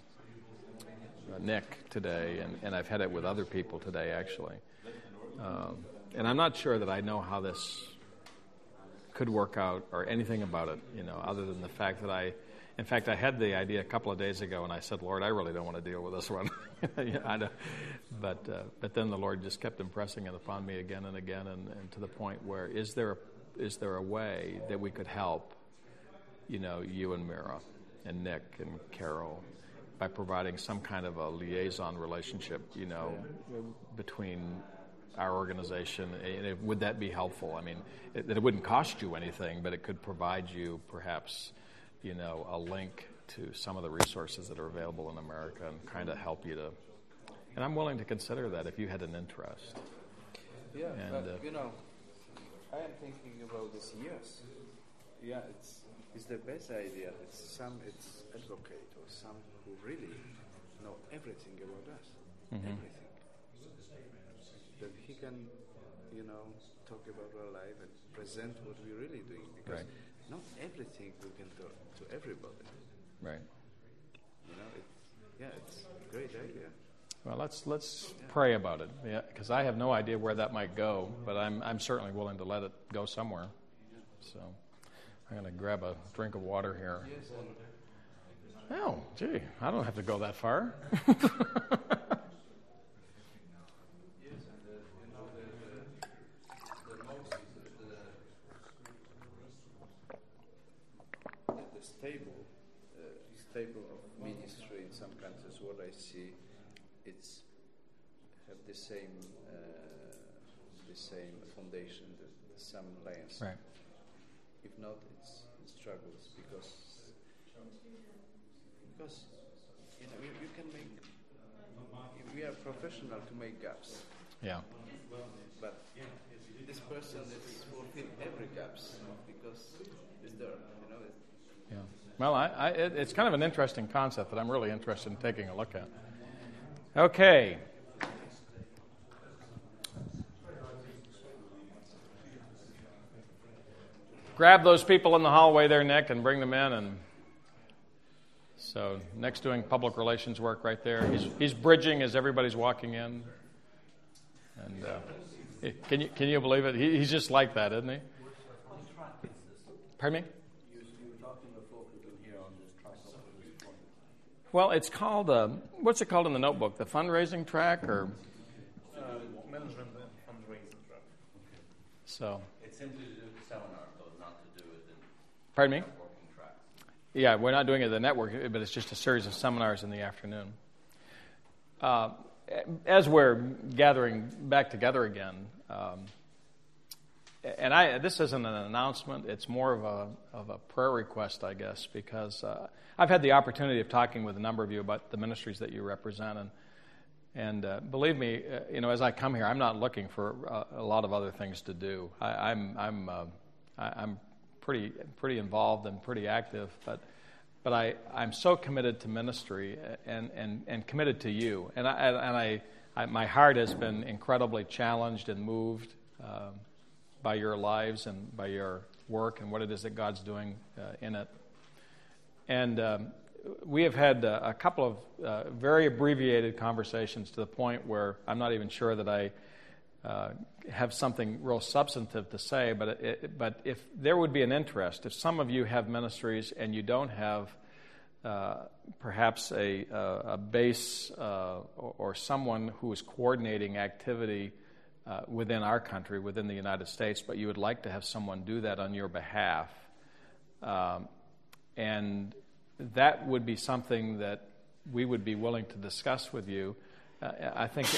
Nick today, and I've had it with other people today actually, and I'm not sure that I know how this could work out or anything about it, other than the fact that I had the idea a couple of days ago, and I said, Lord, I really don't want to deal with this one. I know. But then the Lord just kept impressing it upon me again and again, and to the point where is there a way that we could help, you and Mira and Nick and Carol by providing some kind of a liaison relationship, between our organization. Would that be helpful? I mean, it wouldn't cost you anything, but it could provide you perhaps a link to some of the resources that are available in America and kind of help you to. And I'm willing to consider that if you had an interest. Yeah, but I am thinking about this years. Yeah, it's the best idea. It's advocate or some who really know everything about us, everything. That he can, talk about our life and present what we're really doing because. Right. Not everything we can talk to everybody. Right. It's a great idea. Well, let's pray about it. Yeah, because I have no idea where that might go, but I'm certainly willing to let it go somewhere. So I'm going to grab a drink of water here. Oh, gee, I don't have to go that far. Stable of ministry in some countries, what I see, it's have the same foundation that some lands. Right. If not, it's struggles because you can make. We are professional to make gaps. Yeah. But this person is fulfill every gaps because it's there. Yeah. Well, it's kind of an interesting concept that I'm really interested in taking a look at. Okay. Grab those people in the hallway there, Nick, and bring them in. And so Nick's doing public relations work right there. He's bridging as everybody's walking in. And can you believe it? He's just like that, isn't he? Pardon me? Well, it's called, what's it called in the notebook? The fundraising track or? Management and fundraising track. So. It's simply to do with seminars, though, not to do with the Pardon me? working track. Yeah, we're not doing it at the network, but it's just a series of seminars in the afternoon. As we're gathering back together again, this isn't an announcement, it's more of a prayer request, I guess, because I've had the opportunity of talking with a number of you about the ministries that you represent, and believe me, as I come here, I'm not looking for a lot of other things to do. I'm pretty involved and pretty active, but I'm so committed to ministry and committed to you, and my heart has been incredibly challenged and moved by your lives and by your work and what it is that God's doing in it. And we have had a couple of very abbreviated conversations to the point where I'm not even sure that I have something real substantive to say, but if there would be an interest, if some of you have ministries and you don't have perhaps a base or someone who is coordinating activity within our country, within the United States, but you would like to have someone do that on your behalf, and that would be something that we would be willing to discuss with you. I think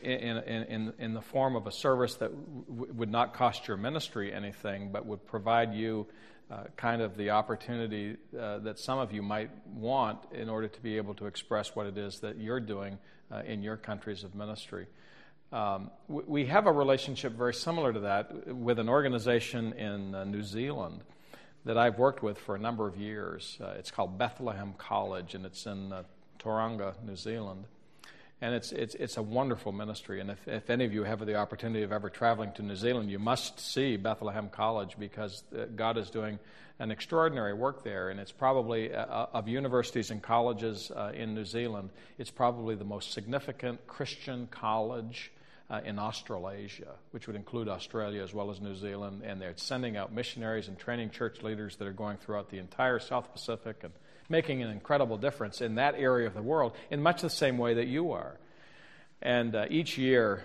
in the form of a service that would not cost your ministry anything, but would provide you kind of the opportunity that some of you might want in order to be able to express what it is that you're doing in your countries of ministry. We have a relationship very similar to that with an organization in New Zealand that I've worked with for a number of years. It's called Bethlehem College, and it's in Tauranga, New Zealand. And it's a wonderful ministry. And if any of you have the opportunity of ever traveling to New Zealand, you must see Bethlehem College, because God is doing an extraordinary work there. And it's probably, of universities and colleges in New Zealand, it's probably the most significant Christian college in Australasia, which would include Australia as well as New Zealand. And they're sending out missionaries and training church leaders that are going throughout the entire South Pacific and making an incredible difference in that area of the world in much the same way that you are. And each year,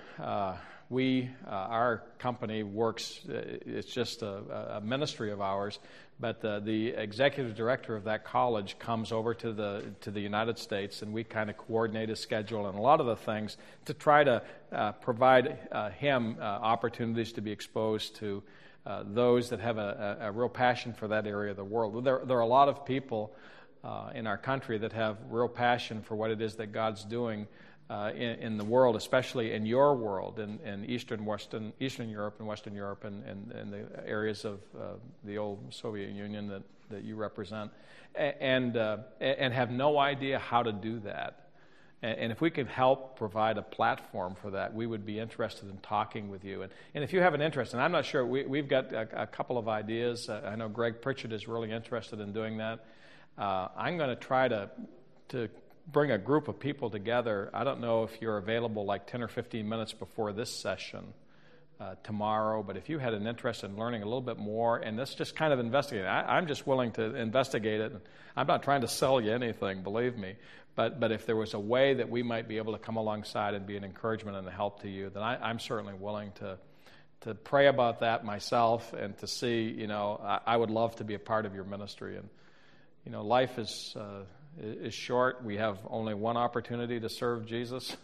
our company works, it's just a ministry of ours, but the executive director of that college comes over to the United States, and we kind of coordinate his schedule and a lot of the things to try to provide him opportunities to be exposed to those that have a real passion for that area of the world. There are a lot of people in our country that have real passion for what it is that God's doing in the world, especially in your world, in Eastern Europe and Western Europe, and the areas of the old Soviet Union that you represent, and have no idea how to do that. And if we could help provide a platform for that, we would be interested in talking with you. And if you have an interest, and I'm not sure, we've got a couple of ideas. I know Greg Pritchard is really interested in doing that. I'm going to try to bring a group of people together. I don't know if you're available like 10 or 15 minutes before this session tomorrow, but if you had an interest in learning a little bit more, and let's just kind of investigate it. I'm just willing to investigate it. I'm not trying to sell you anything, believe me, but if there was a way that we might be able to come alongside and be an encouragement and a help to you, then I'm certainly willing to pray about that myself and to see, I would love to be a part of your ministry. And life is short. We have only one opportunity to serve Jesus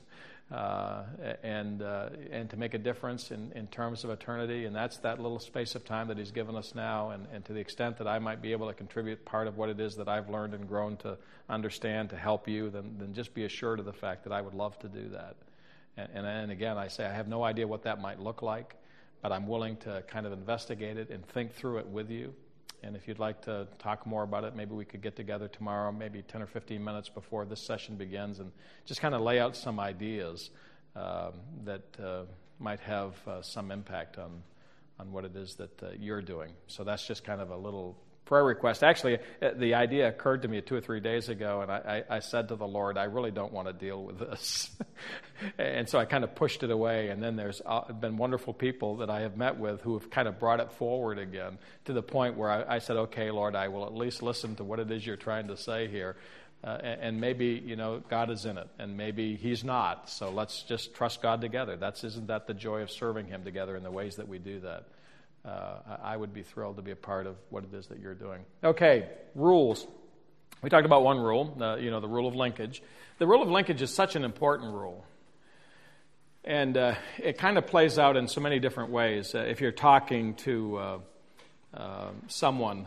and to make a difference in terms of eternity, and that's that little space of time that He's given us now. And to the extent that I might be able to contribute part of what it is that I've learned and grown to understand to help you, then just be assured of the fact that I would love to do that. And again, I say I have no idea what that might look like, but I'm willing to kind of investigate it and think through it with you. And if you'd like to talk more about it, maybe we could get together tomorrow, maybe 10 or 15 minutes before this session begins, and just kind of lay out some ideas that might have some impact on what it is that you're doing. So that's just kind of a little prayer request. Actually, the idea occurred to me 2 or 3 days ago, and I said to the Lord, I really don't want to deal with this. And so I kind of pushed it away, and then there's been wonderful people that I have met with who have kind of brought it forward again to the point where I said, okay, Lord, I will at least listen to what it is you're trying to say here. And maybe, God is in it, and maybe He's not. So let's just trust God together. Isn't that the joy of serving Him together in the ways that we do that? I would be thrilled to be a part of what it is that you're doing. Okay, rules. We talked about one rule, the rule of linkage. The rule of linkage is such an important rule. And it kind of plays out in so many different ways. If you're talking to someone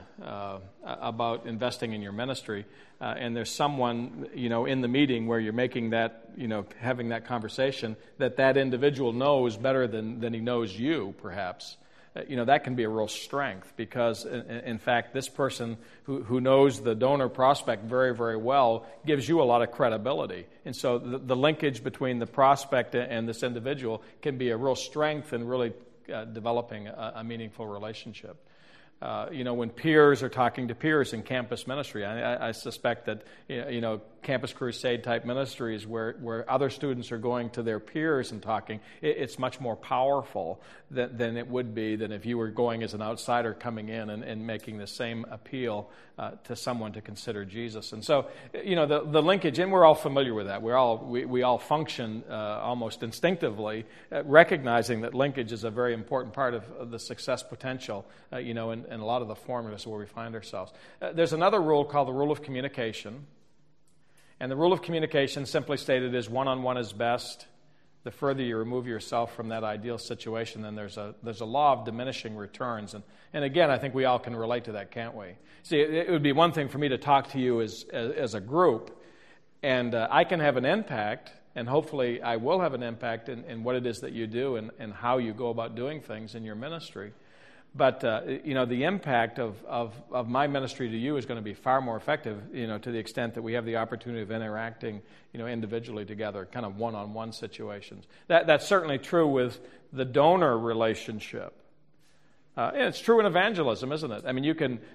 about investing in your ministry, and there's someone, in the meeting where you're making that, having that conversation, that individual knows better than he knows you, perhaps. That can be a real strength because, in fact, this person who knows the donor prospect very, very well gives you a lot of credibility. And so the linkage between the prospect and this individual can be a real strength in really developing a meaningful relationship. When peers are talking to peers in campus ministry, I suspect that, Campus Crusade type ministries where other students are going to their peers and talking, it's much more powerful than it would be than if you were going as an outsider coming in and making the same appeal to someone to consider Jesus. And so, the linkage, and we're all familiar with that. We all function almost instinctively, recognizing that linkage is a very important part of the success potential, in a lot of the formulas where we find ourselves. There's another rule called the rule of communication. And the rule of communication, simply stated, is one-on-one is best. The further you remove yourself from that ideal situation, then there's a law of diminishing returns. And again, I think we all can relate to that, can't we? See, it would be one thing for me to talk to you as a group, and I can have an impact, and hopefully I will have an impact in what it is that you do and how you go about doing things in your ministry. But, the impact of my ministry to you is going to be far more effective, to the extent that we have the opportunity of interacting, individually together, kind of one-on-one situations. That's certainly true with the donor relationship. And it's true in evangelism, isn't it? I mean,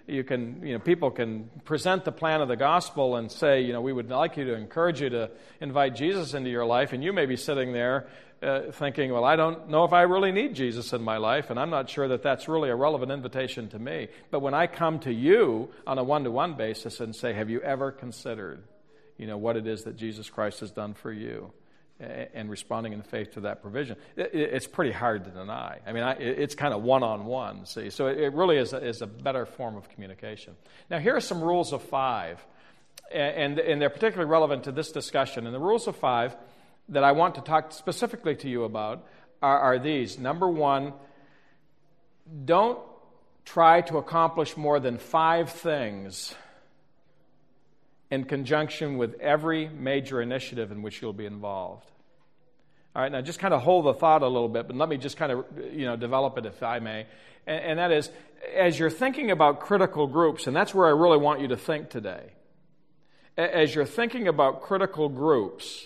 people can present the plan of the gospel and say, we would like you to encourage you to invite Jesus into your life, and you may be sitting there thinking, well, I don't know if I really need Jesus in my life, and I'm not sure that that's really a relevant invitation to me. But when I come to you on a one-to-one basis and say, have you ever considered, what it is that Jesus Christ has done for you, and responding in faith to that provision, it's pretty hard to deny. I mean, it's kind of one-on-one, see? So it really is a better form of communication. Now, here are some rules of 5, and they're particularly relevant to this discussion. And the rules of 5 that I want to talk specifically to you about are these. Number 1, don't try to accomplish more than 5 things in conjunction with every major initiative in which you'll be involved. All right, now just kind of hold the thought a little bit, but let me just kind of, develop it if I may. And that is, as you're thinking about critical groups, and that's where I really want you to think today. As you're thinking about critical groups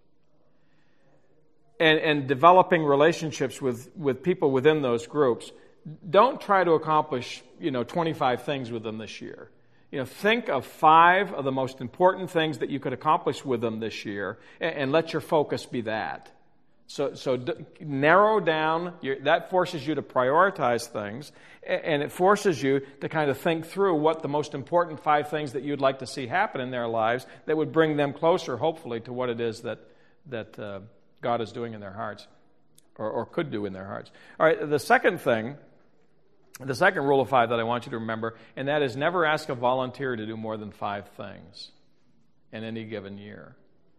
and developing relationships with people within those groups, don't try to accomplish, 25 things with them this year. Think of 5 of the most important things that you could accomplish with them this year, and let your focus be that. So narrow down. That forces you to prioritize things, and it forces you to kind of think through what the most important 5 things that you'd like to see happen in their lives that would bring them closer, hopefully, to what it is that God is doing in their hearts, or could do in their hearts. All right, the second rule of 5 that I want you to remember, and that is never ask a volunteer to do more than 5 things in any given year.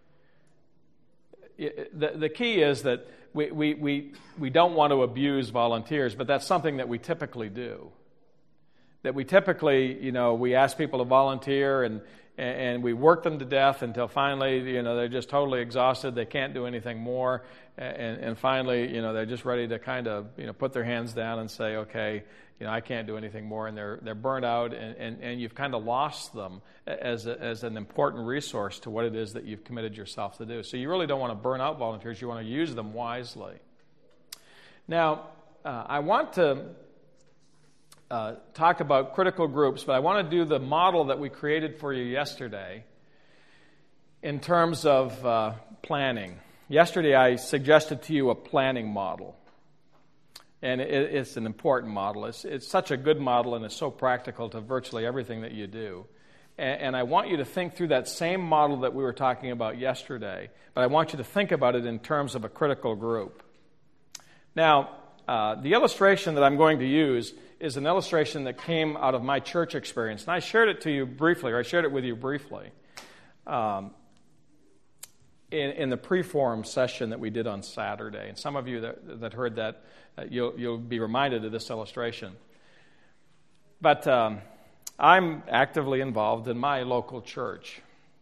The key is that we don't want to abuse volunteers, but that's something that we typically do. That we typically, we ask people to volunteer and we work them to death until finally, they're just totally exhausted. They can't do anything more. And finally, they're just ready to kind of, put their hands down and say, okay, I can't do anything more. And they're burnt out, and you've kind of lost them as an important resource to what it is that you've committed yourself to do. So you really don't want to burn out volunteers. You want to use them wisely. Now, I want to talk about critical groups, but I want to do the model that we created for you yesterday in terms of planning. Yesterday, I suggested to you a planning model, and it's an important model. It's such a good model, and it's so practical to virtually everything that you do. And I want you to think through that same model that we were talking about yesterday, but I want you to think about it in terms of a critical group. Now, The illustration that I'm going to use is an illustration that came out of my church experience. And I shared it to you briefly, or I shared it with you briefly in the pre-forum session that we did on Saturday. And some of you that heard that, you'll be reminded of this illustration. But I'm actively involved in my local church.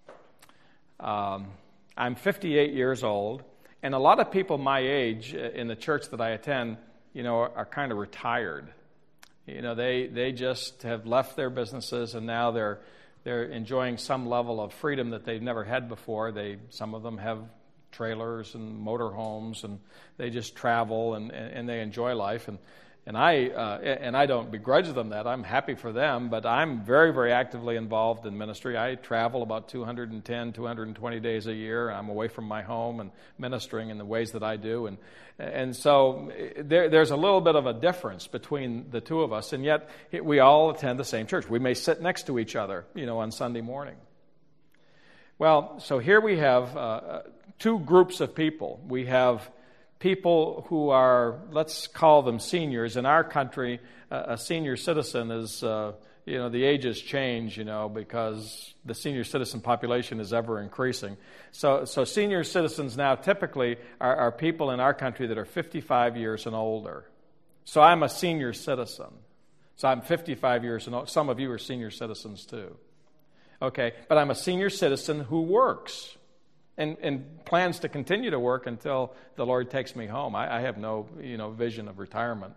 I'm 58 years old, and a lot of people my age in the church that I attend, are kind of retired. They just have left their businesses, and now they're enjoying some level of freedom that they've never had before. Some of them have trailers and motorhomes, and they just travel and they enjoy life. And I don't begrudge them that. I'm happy for them, but I'm very, very actively involved in ministry. I travel about 210, 220 days a year. I'm away from my home and ministering in the ways that I do. And so there's a little bit of a difference between the two of us, and yet we all attend the same church. We may sit next to each other, on Sunday morning. Well, so here we have two groups of people. We have people who are, let's call them seniors. In our country, a senior citizen is, the ages change, because the senior citizen population is ever increasing. So senior citizens now typically are people in our country that are 55 years and older. So I'm a senior citizen. So I'm 55 years and older. Some of you are senior citizens too. Okay, but I'm a senior citizen who works. And plans to continue to work until the Lord takes me home. I have no, vision of retirement.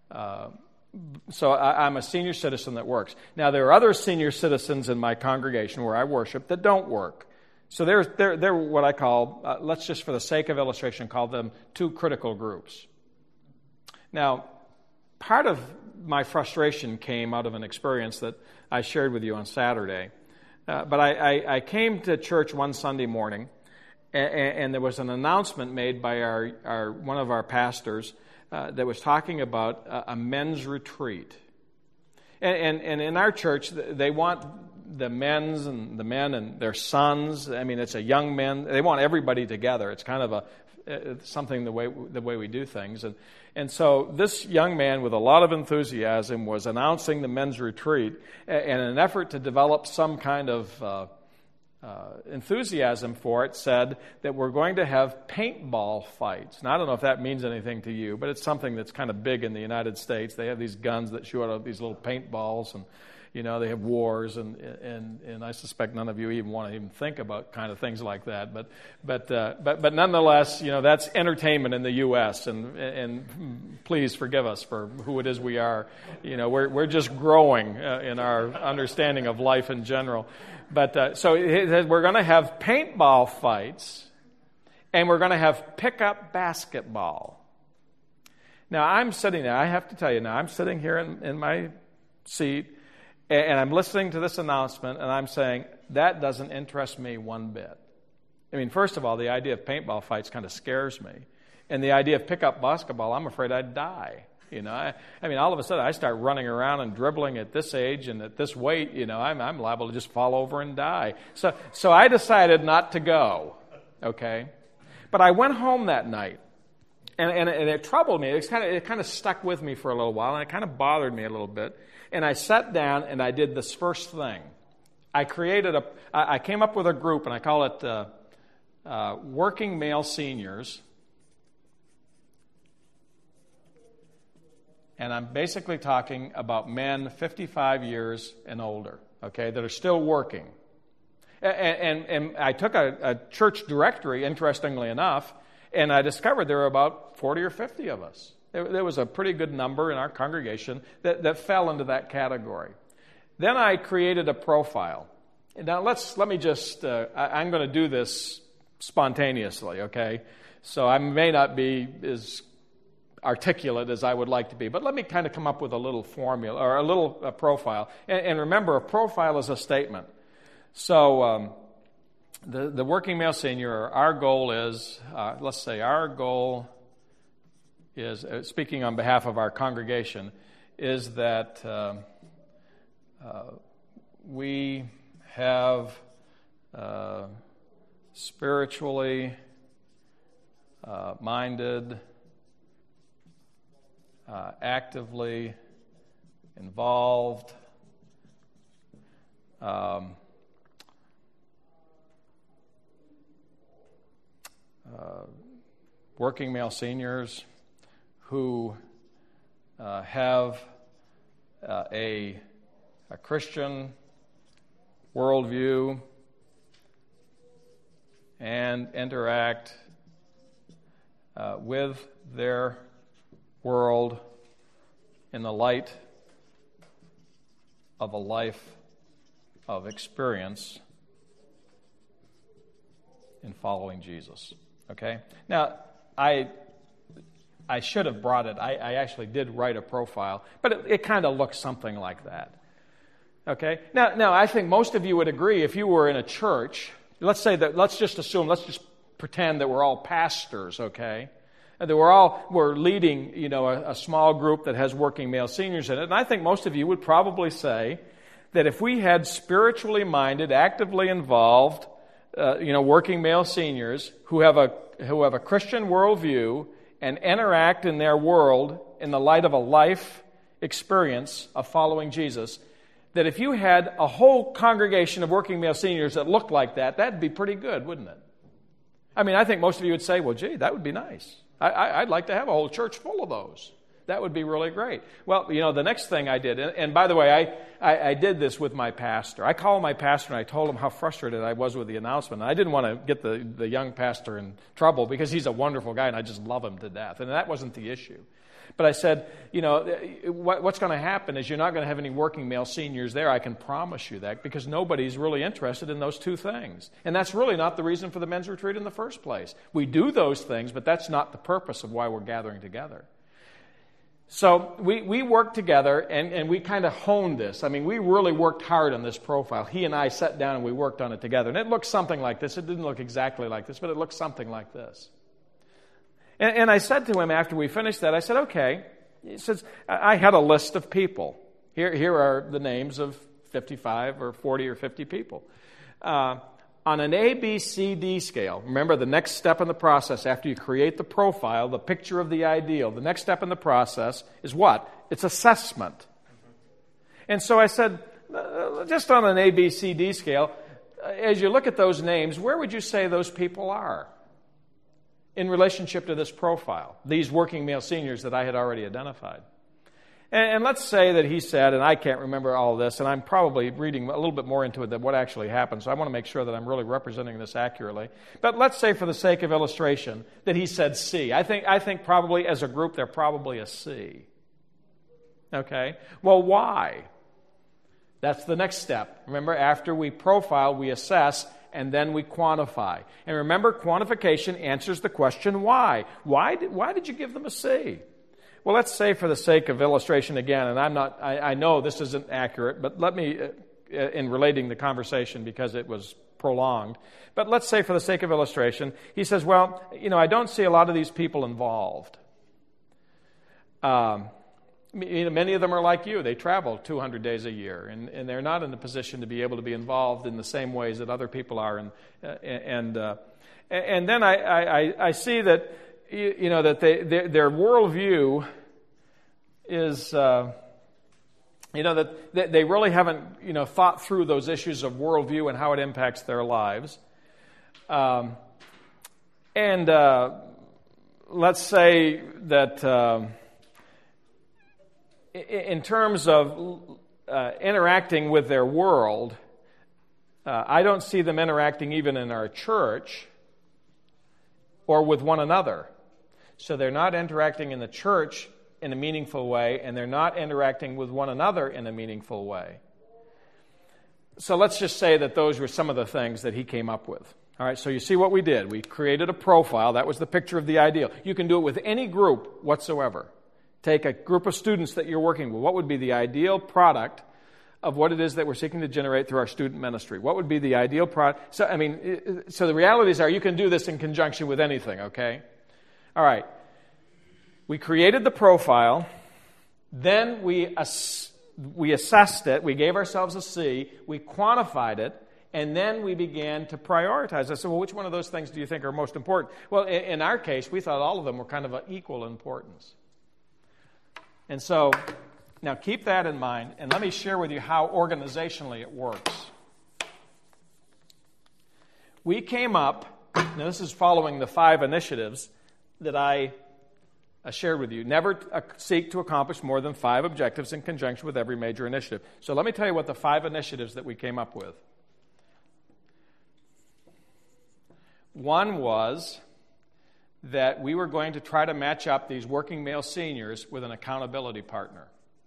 So I'm a senior citizen that works. Now, there are other senior citizens in my congregation where I worship that don't work. So they're what I call, let's just for the sake of illustration, call them two critical groups. Now, part of my frustration came out of an experience that I shared with you on Saturday. But I came to church one Sunday morning, and there was an announcement made by our one of our pastors that was talking about a men's retreat. And in our church, they want the men and their sons. I mean, it's a young men. They want everybody together. It's kind of something the way we do things. And so this young man with a lot of enthusiasm was announcing the men's retreat in an effort to develop some kind of enthusiasm for it, said that we're going to have paintball fights. Now, I don't know if that means anything to you, but it's something that's kind of big in the United States. They have these guns that shoot out these little paintballs, and they have wars, and I suspect none of you even want to even think about kind of things like that. But nonetheless, that's entertainment in the U.S. and please forgive us for who it is we are. We're just growing in our understanding of life in general. But so we're going to have paintball fights, and we're going to have pickup basketball. Now I'm sitting there. I have to tell you now. I'm sitting here in my seat. And I'm listening to this announcement, and I'm saying, that doesn't interest me one bit. I mean, first of all, the idea of paintball fights kind of scares me. And the idea of pickup basketball, I'm afraid I'd die. I mean, all of a sudden, I start running around and dribbling at this age and at this weight, I'm liable to just fall over and die. So I decided not to go, okay? But I went home that night, and it troubled me. It kind of stuck with me for a little while, and it kind of bothered me a little bit. And I sat down and I did this first thing. I came up with a group, and I call it Working Male Seniors. And I'm basically talking about men 55 years and older, okay, that are still working. And I took a church directory, interestingly enough, and I discovered there were about 40 or 50 of us. There was a pretty good number in our congregation that fell into that category. Then I created a profile. Now let me just, I'm going to do this spontaneously, okay? So I may not be as articulate as I would like to be, but let me kind of come up with a little formula, or a little profile. And remember, a profile is a statement. So the working male senior, our goal is, speaking on behalf of our congregation, is that we have spiritually minded actively involved, working male seniors who have a Christian worldview and interact with their world in the light of a life of experience in following Jesus. Okay? Now, I should have brought it. I actually did write a profile, but it kind of looks something like that. Okay? Now, I think most of you would agree if you were in a church, let's just pretend that we're all pastors, okay? And that we're leading, a small group that has working male seniors in it. And I think most of you would probably say that if we had spiritually minded, actively involved, working male seniors who have a Christian worldview and interact in their world in the light of a life experience of following Jesus, that if you had a whole congregation of working male seniors that looked like that, that'd be pretty good, wouldn't it? I mean, I think most of you would say, well, gee, that would be nice. I'd like to have a whole church full of those. That would be really great. Well, the next thing I did, and by the way, I did this with my pastor. I called my pastor and I told him how frustrated I was with the announcement. And I didn't want to get the young pastor in trouble because he's a wonderful guy and I just love him to death. And that wasn't the issue. But I said, what's going to happen is you're not going to have any working male seniors there. I can promise you that, because nobody's really interested in those two things. And that's really not the reason for the men's retreat in the first place. We do those things, but that's not the purpose of why we're gathering together. So we worked together, and we kind of honed this. I mean, we really worked hard on this profile. He and I sat down and we worked on it together. And it looked something like this. It didn't look exactly like this, but it looked something like this. And I said to him after we finished that, I said, okay. He says, I had a list of people. Here are the names of 55 or 40 or 50 people. On an A, B, C, D scale, remember the next step in the process after you create the profile, the picture of the ideal, the next step in the process is what? It's assessment. And so I said, just on an A, B, C, D scale, as you look at those names, where would you say those people are in relationship to this profile, these working male seniors that I had already identified? And let's say that he said, and I can't remember all of this, and I'm probably reading a little bit more into it than what actually happened, so I want to make sure that I'm really representing this accurately. But let's say, for the sake of illustration, that he said C. I think probably as a group they're probably a C. Okay? Well, why? That's the next step. Remember, after we profile, we assess, and then we quantify. And remember, quantification answers the question why. Why did you give them a C? Well, let's say, for the sake of illustration again, and I know this isn't accurate, but let me, in relating the conversation because it was prolonged, but let's say for the sake of illustration, he says, well, I don't see a lot of these people involved. Many of them are like you. They travel 200 days a year, and they're not in a position to be able to be involved in the same ways that other people are. And then I see that that their worldview is that they really haven't thought through those issues of worldview and how it impacts their lives. Let's say that in terms of interacting with their world, I don't see them interacting even in our church or with one another. So they're not interacting in the church in a meaningful way, and they're not interacting with one another in a meaningful way. So let's just say that those were some of the things that he came up with. All right, so you see what we did. We created a profile. That was the picture of the ideal. You can do it with any group whatsoever. Take a group of students that you're working with. What would be the ideal product of what it is that we're seeking to generate through our student ministry? What would be the ideal product? So the realities are you can do this in conjunction with anything, okay? All right. We created the profile. Then we assessed it. We gave ourselves a C. We quantified it. And then we began to prioritize. I said, well, which one of those things do you think are most important? Well, in our case, we thought all of them were kind of of equal importance. And so, now keep that in mind, and let me share with you how organizationally it works. We came up, now this is following the 5 initiatives that I shared with you. Never seek to accomplish more than 5 objectives in conjunction with every major initiative. So let me tell you what the 5 initiatives that we came up with. One was that we were going to try to match up these working male seniors with an accountability partner.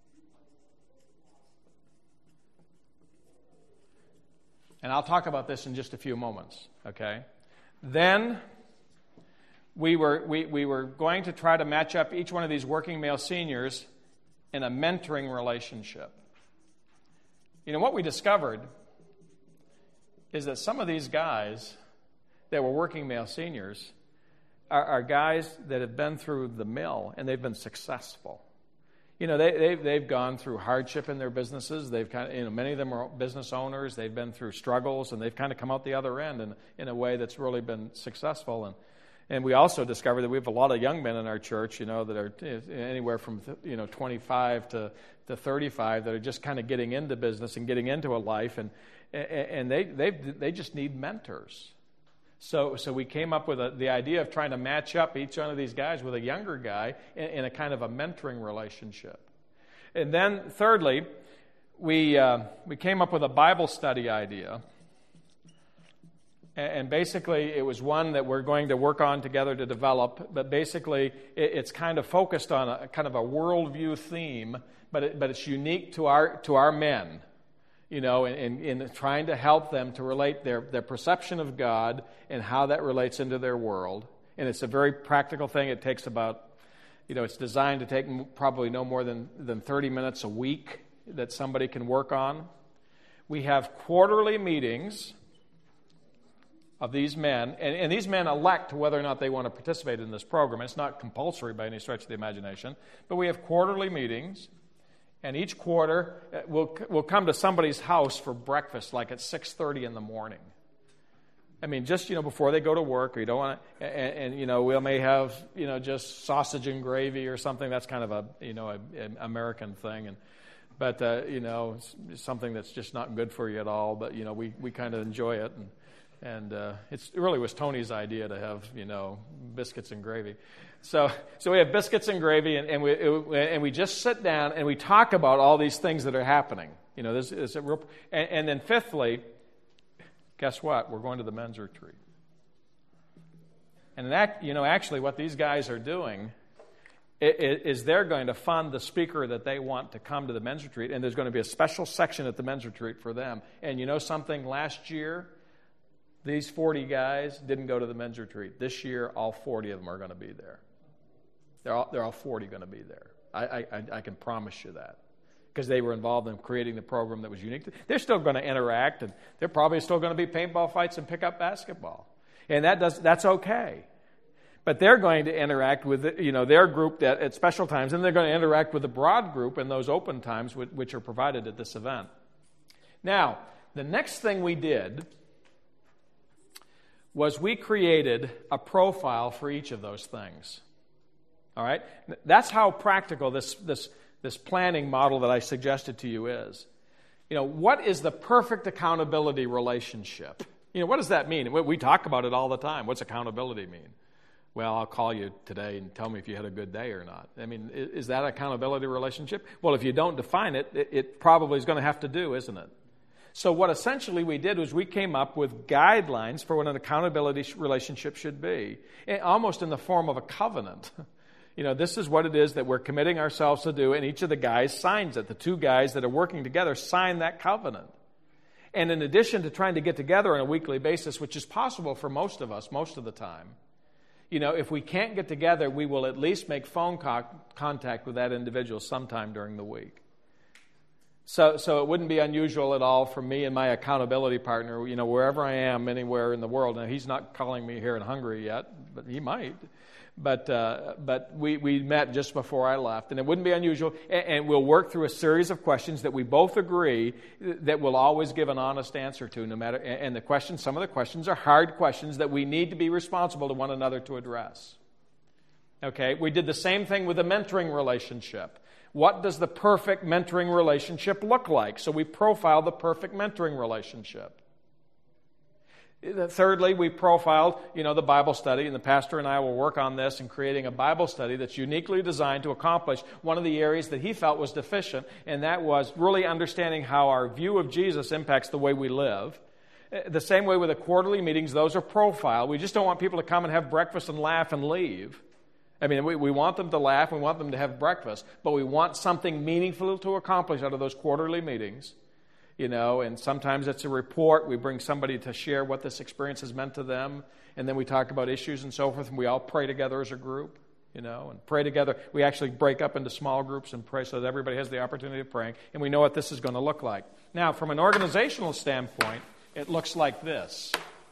And I'll talk about this in just a few moments, okay? Then we were going to try to match up each one of these working male seniors in a mentoring relationship. You know, what we discovered is that some of these guys that were working male seniors are guys that have been through the mill and they've been successful. You know, they've gone through hardship in their businesses. They've kind of, many of them are business owners. They've been through struggles, and they've kind of come out the other end in a way that's really been successful. And we also discovered that we have a lot of young men in our church, that are anywhere from 25 to 35 that are just kind of getting into business and getting into a life, and they just need mentors. So we came up with the idea of trying to match up each one of these guys with a younger guy in a kind of a mentoring relationship. And then thirdly, we came up with a Bible study idea. And basically, it was one that we're going to work on together to develop. But basically, it's kind of focused on a kind of a worldview theme, but it's unique to our men. In trying to help them to relate their perception of God and how that relates into their world. And it's a very practical thing. It takes about, it's designed to take probably no more than 30 minutes a week that somebody can work on. We have quarterly meetings of these men, and these men elect whether or not they want to participate in this program. It's not compulsory by any stretch of the imagination, but we have quarterly meetings. And each quarter, we'll come to somebody's house for breakfast, like at 6:30 in the morning. I mean, just, before they go to work, or you don't want to, and we may have, just sausage and gravy or something. That's kind of an American thing. But something that's just not good for you at all. But, we kind of enjoy it. And it really was Tony's idea to have, biscuits and gravy. So we have biscuits and gravy, and we just sit down and we talk about all these things that are happening. This is a real. And then fifthly, guess what? We're going to the men's retreat. And that, actually, what these guys are doing is they're going to fund the speaker that they want to come to the men's retreat, and there's going to be a special section at the men's retreat for them. And you know something? Last year, these 40 guys didn't go to the men's retreat. This year, all 40 of them are going to be there. They're all 40 going to be there. I can promise you that, because they were involved in creating the program that was unique. They're still going to interact, and they're probably still going to be paintball fights and pickup basketball, and that's okay. But they're going to interact with their group at special times, and they're going to interact with the broad group in those open times which are provided at this event. Now, the next thing we did was we created a profile for each of those things. All right? That's how practical this planning model that I suggested to you is. What is the perfect accountability relationship? What does that mean? We talk about it all the time. What's accountability mean? Well, I'll call you today and tell me if you had a good day or not. I mean, is that accountability relationship? Well, if you don't define it, it probably is going to have to do, isn't it? So what essentially we did was we came up with guidelines for what an accountability relationship should be, almost in the form of a covenant. This is what it is that we're committing ourselves to do, and each of the guys signs it. The 2 guys that are working together sign that covenant. And in addition to trying to get together on a weekly basis, which is possible for most of us most of the time, if we can't get together, we will at least make phone contact with that individual sometime during the week. So it wouldn't be unusual at all for me and my accountability partner, wherever I am, anywhere in the world. Now, he's not calling me here in Hungary yet, but he might. But we met just before I left, and it wouldn't be unusual. And we'll work through a series of questions that we both agree that we'll always give an honest answer to, no matter. And some of the questions are hard questions that we need to be responsible to one another to address. Okay, we did the same thing with a mentoring relationship. What does the perfect mentoring relationship look like? So we profile the perfect mentoring relationship. Thirdly, we profiled, the Bible study, and the pastor and I will work on this in creating a Bible study that's uniquely designed to accomplish one of the areas that he felt was deficient, and that was really understanding how our view of Jesus impacts the way we live. The same way with the quarterly meetings, those are profiled. We just don't want people to come and have breakfast and laugh and leave. I mean, we want them to laugh, we want them to have breakfast, but we want something meaningful to accomplish out of those quarterly meetings. And sometimes it's a report. We bring somebody to share what this experience has meant to them, and then we talk about issues and so forth, and we all pray together as a group, and pray together. We actually break up into small groups and pray so that everybody has the opportunity of praying, and we know what this is going to look like. Now, from an organizational standpoint, it looks like this.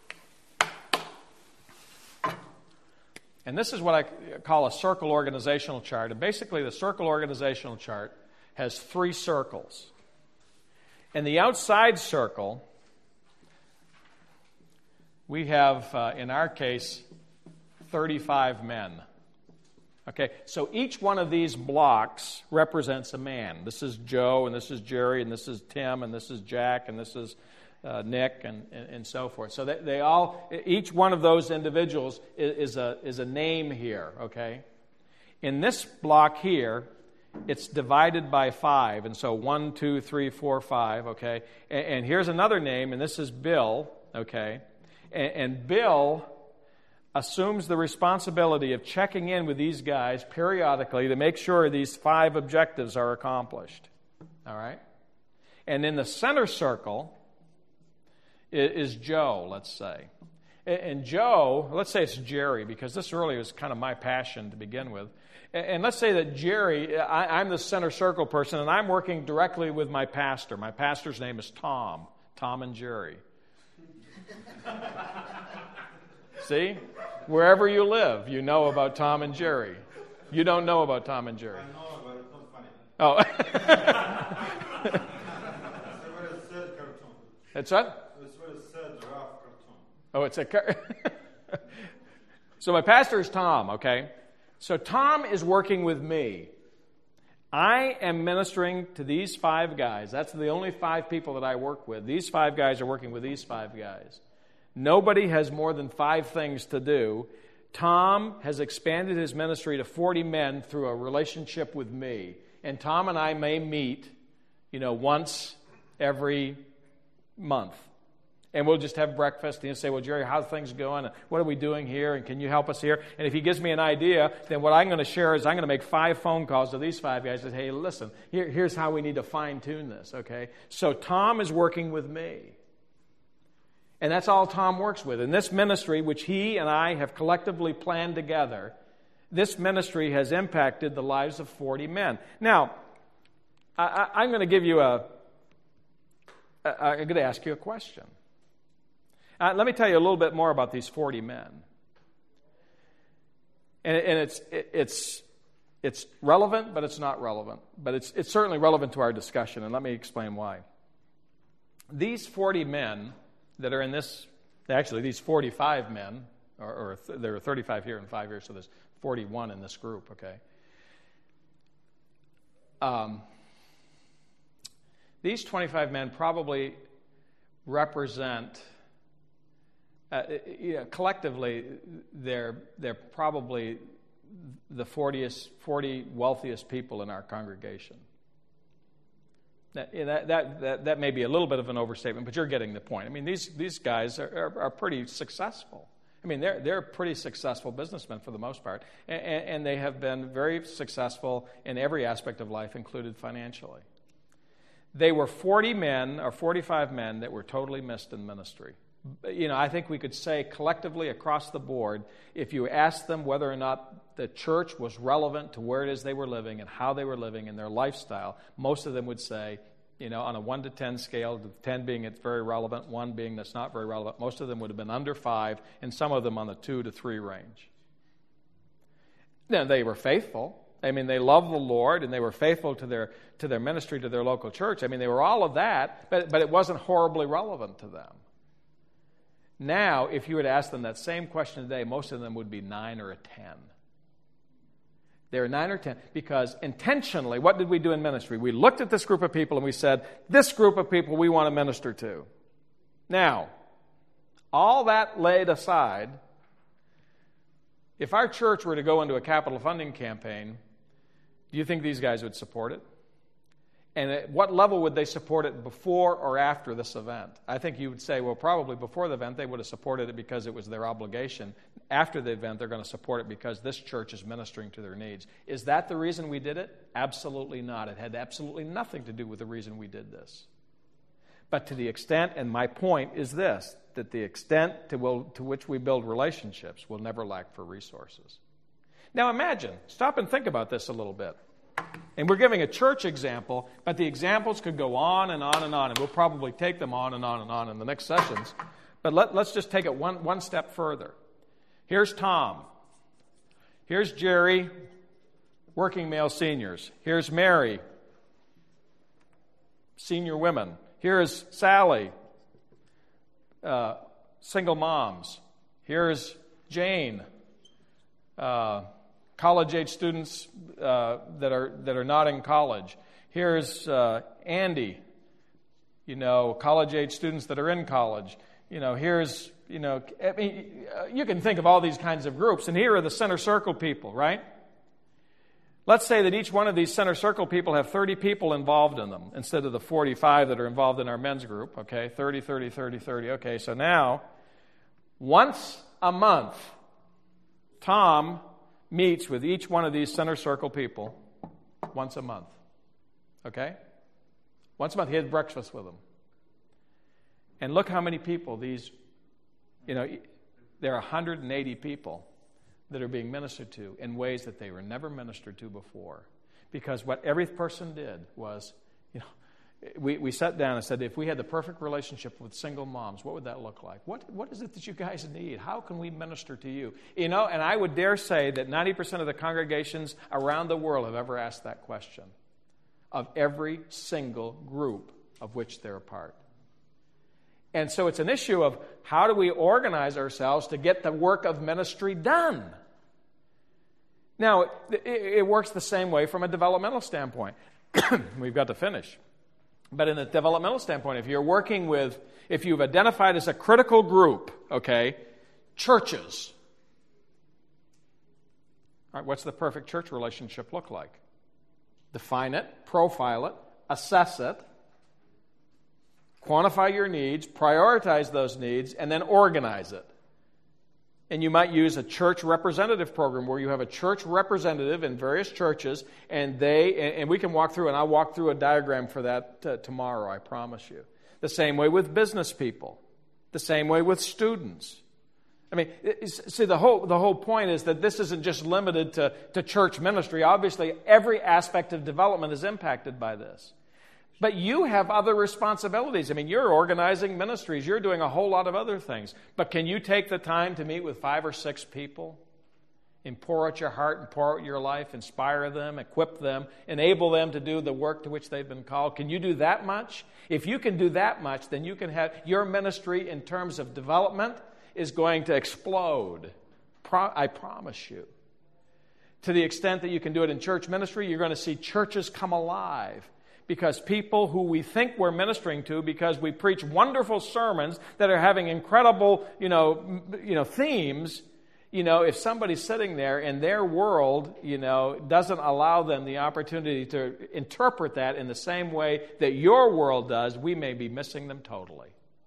And this is what I call a circle organizational chart. And basically, the circle organizational chart has 3 circles. In the outside circle, we have, in our case, 35 men. Okay, so each one of these blocks represents a man. This is Joe, and this is Jerry, and this is Tim, and this is Jack, and this is Nick, and so forth. So they all, each one of those individuals is a name here. Okay, in this block here, it's divided by 5, and so 1, 2, 3, 4, 5. Okay, and here's another name, and this is Bill. Okay, and Bill assumes the responsibility of checking in with these guys periodically to make sure these 5 objectives are accomplished. All right, and in the center circle is Joe, let's say. And Joe, let's say it's Jerry, because this really was kind of my passion to begin with. And let's say that Jerry, I'm the center circle person, and I'm working directly with my pastor. My pastor's name is Tom and Jerry. See? Wherever you live, you know about Tom and Jerry. You don't know about Tom and Jerry. I know, but it's not funny. Oh. It's what? Oh, it's a... So my pastor is Tom, okay? So Tom is working with me. I am ministering to these 5 guys. That's the only 5 people that I work with. These 5 guys are working with these 5 guys. Nobody has more than 5 things to do. Tom has expanded his ministry to 40 men through a relationship with me. And Tom and I may meet, once every month. And we'll just have breakfast, and he'll say, well, Jerry, how's things going? And what are we doing here? And can you help us here? And if he gives me an idea, then what I'm going to share is I'm going to make 5 phone calls to these 5 guys and say, hey, listen, here's how we need to fine-tune this, okay? So Tom is working with me. And that's all Tom works with. And this ministry, which he and I have collectively planned together, this ministry has impacted the lives of 40 men. Now, I'm going to give you I'm going to ask you a question. Let me tell you a little bit more about these 40 men. And it's relevant, but it's not relevant. But it's certainly relevant to our discussion, and let me explain why. These 40 men that are in this, actually these 45 men, or there are 35 here and 5 here, so there's 41 in this group, okay? These 25 men probably represent... collectively, they're probably the 40 wealthiest people in our congregation. That may be a little bit of an overstatement, but you're getting the point. I mean, these guys are pretty successful. I mean, they're pretty successful businessmen for the most part, and they have been very successful in every aspect of life, included financially. They were 40 men or 45 men that were totally missed in ministry. I think we could say collectively across the board, if you asked them whether or not the church was relevant to where it is they were living and how they were living and their lifestyle, most of them would say, on a 1 to 10 scale, 10 being it's very relevant, 1 being that's not very relevant, most of them would have been under 5, and some of them on the 2 to 3 range. Now, they were faithful. I mean, they loved the Lord, and they were faithful to their ministry, to their local church. I mean, they were all of that, but it wasn't horribly relevant to them. Now, if you were to ask them that same question today, most of them would be 9 or a 10. There are 9 or 10 because intentionally, what did we do in ministry? We looked at this group of people and we said, this group of people we want to minister to. Now, all that laid aside, if our church were to go into a capital funding campaign, do you think these guys would support it? And at what level would they support it before or after this event? I think you would say, well, probably before the event they would have supported it because it was their obligation. After the event, they're going to support it because this church is ministering to their needs. Is that the reason we did it? Absolutely not. It had absolutely nothing to do with the reason we did this. But to the extent, and my point is this, that the extent to which we build relationships will never lack for resources. Now imagine, stop and think about this a little bit. And we're giving a church example, but the examples could go on and on and on, and we'll probably take them on and on and on in the next sessions. But let's just take it one step further. Here's Tom. Here's Jerry, working male seniors. Here's Mary, senior women. Here's Sally, single moms. Here's Jane, college-age students that are not in college. Here's Andy, college-age students that are in college. Here's, you can think of all these kinds of groups. And here are the center circle people, right? Let's say that each one of these center circle people have 30 people involved in them instead of the 45 that are involved in our men's group, okay? 30, 30, 30, 30. Okay, so now, once a month, Tom meets with each one of these center circle people once a month, okay? Once a month, he has breakfast with them. And look how many people these, there are 180 people that are being ministered to in ways that they were never ministered to before. Because what every person did was, we sat down and said, if we had the perfect relationship with single moms, what would that look like? What is it that you guys need? How can we minister to you? And I would dare say that 90% of the congregations around the world have ever asked that question of every single group of which they're a part. And so it's an issue of how do we organize ourselves to get the work of ministry done? Now, it works the same way from a developmental standpoint. We've got to finish. But in a developmental standpoint, if you've identified as a critical group, okay, churches. All right, what's the perfect church relationship look like? Define it, profile it, assess it, quantify your needs, prioritize those needs, and then organize it. And you might use a church representative program where you have a church representative in various churches, and we can walk through, and I'll walk through a diagram for that tomorrow, I promise you. The same way with business people. The same way with students. I mean, see, the whole point is that this isn't just limited to church ministry. Obviously, every aspect of development is impacted by this. But you have other responsibilities. I mean, you're organizing ministries. You're doing a whole lot of other things. But can you take the time to meet with 5 or 6 people and pour out your heart and pour out your life, inspire them, equip them, enable them to do the work to which they've been called? Can you do that much? If you can do that much, then you can have your ministry in terms of development is going to explode. I promise you. To the extent that you can do it in church ministry, you're going to see churches come alive. Because people who we think we're ministering to, because we preach wonderful sermons that are having incredible, themes, if somebody's sitting there and their world, doesn't allow them the opportunity to interpret that in the same way that your world does, we may be missing them totally.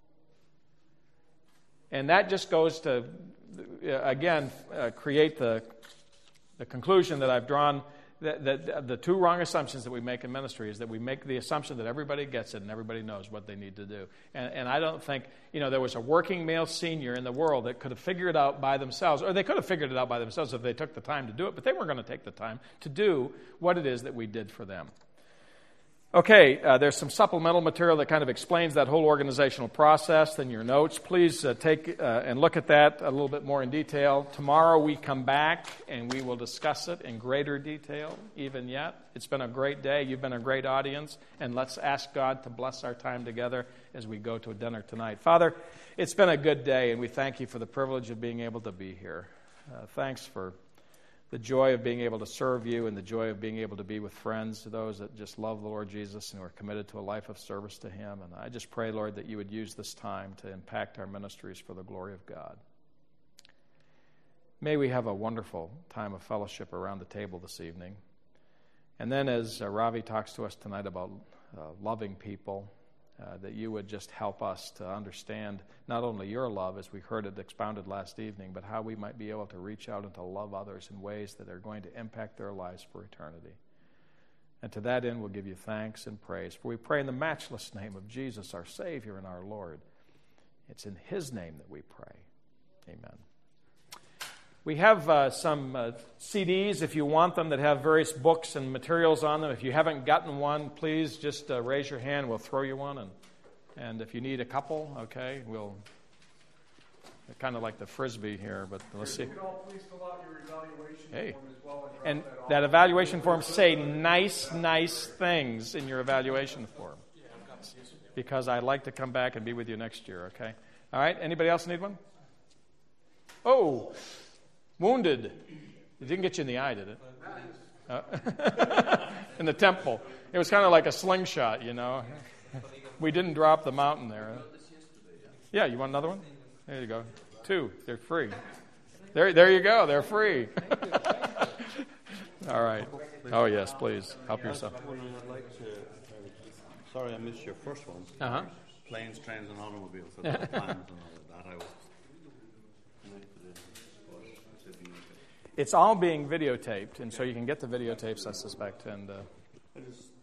And that just goes to, again, create the conclusion that I've drawn. The 2 wrong assumptions that we make in ministry is that we make the assumption that everybody gets it and everybody knows what they need to do. And I don't think, there was a working male senior in the world that could have figured it out by themselves, or they could have figured it out by themselves if they took the time to do it, but they weren't going to take the time to do what it is that we did for them. Okay, there's some supplemental material that kind of explains that whole organizational process in your notes. Please take and look at that a little bit more in detail. Tomorrow we come back and we will discuss it in greater detail even yet. It's been a great day. You've been a great audience. And let's ask God to bless our time together as we go to a dinner tonight. Father, it's been a good day, and we thank you for the privilege of being able to be here. Thanks for the joy of being able to serve you and the joy of being able to be with friends, those that just love the Lord Jesus and who are committed to a life of service to Him. And I just pray, Lord, that you would use this time to impact our ministries for the glory of God. May we have a wonderful time of fellowship around the table this evening. And then as Ravi talks to us tonight about loving people, that you would just help us to understand not only your love, as we heard it expounded last evening, but how we might be able to reach out and to love others in ways that are going to impact their lives for eternity. And to that end, we'll give you thanks and praise. For we pray in the matchless name of Jesus, our Savior and our Lord. It's in His name that we pray. Amen. We have some CDs, if you want them, that have various books and materials on them. If you haven't gotten one, please just raise your hand. We'll throw you one. And if you need a couple, okay, we'll kind of like the Frisbee here, but let's see. You can all please fill out your evaluation form as well. And that evaluation form, say nice things in your evaluation form. Because I'd like to come back and be with you next year, okay? All right, anybody else need one? Oh, wounded. It didn't get you in the eye, did it? In the temple. It was kind of like a slingshot, you know. We didn't drop the mountain there. Yeah, you want another one? There you go. 2. They're free. There you go. They're free. All right. Oh, yes, please. Help yourself. I'd like to... Sorry, I missed your first one. Uh-huh. Planes, trains, and automobiles. So the plans and all of that. I was... It's all being videotaped, and so you can get the videotapes, I suspect. And I just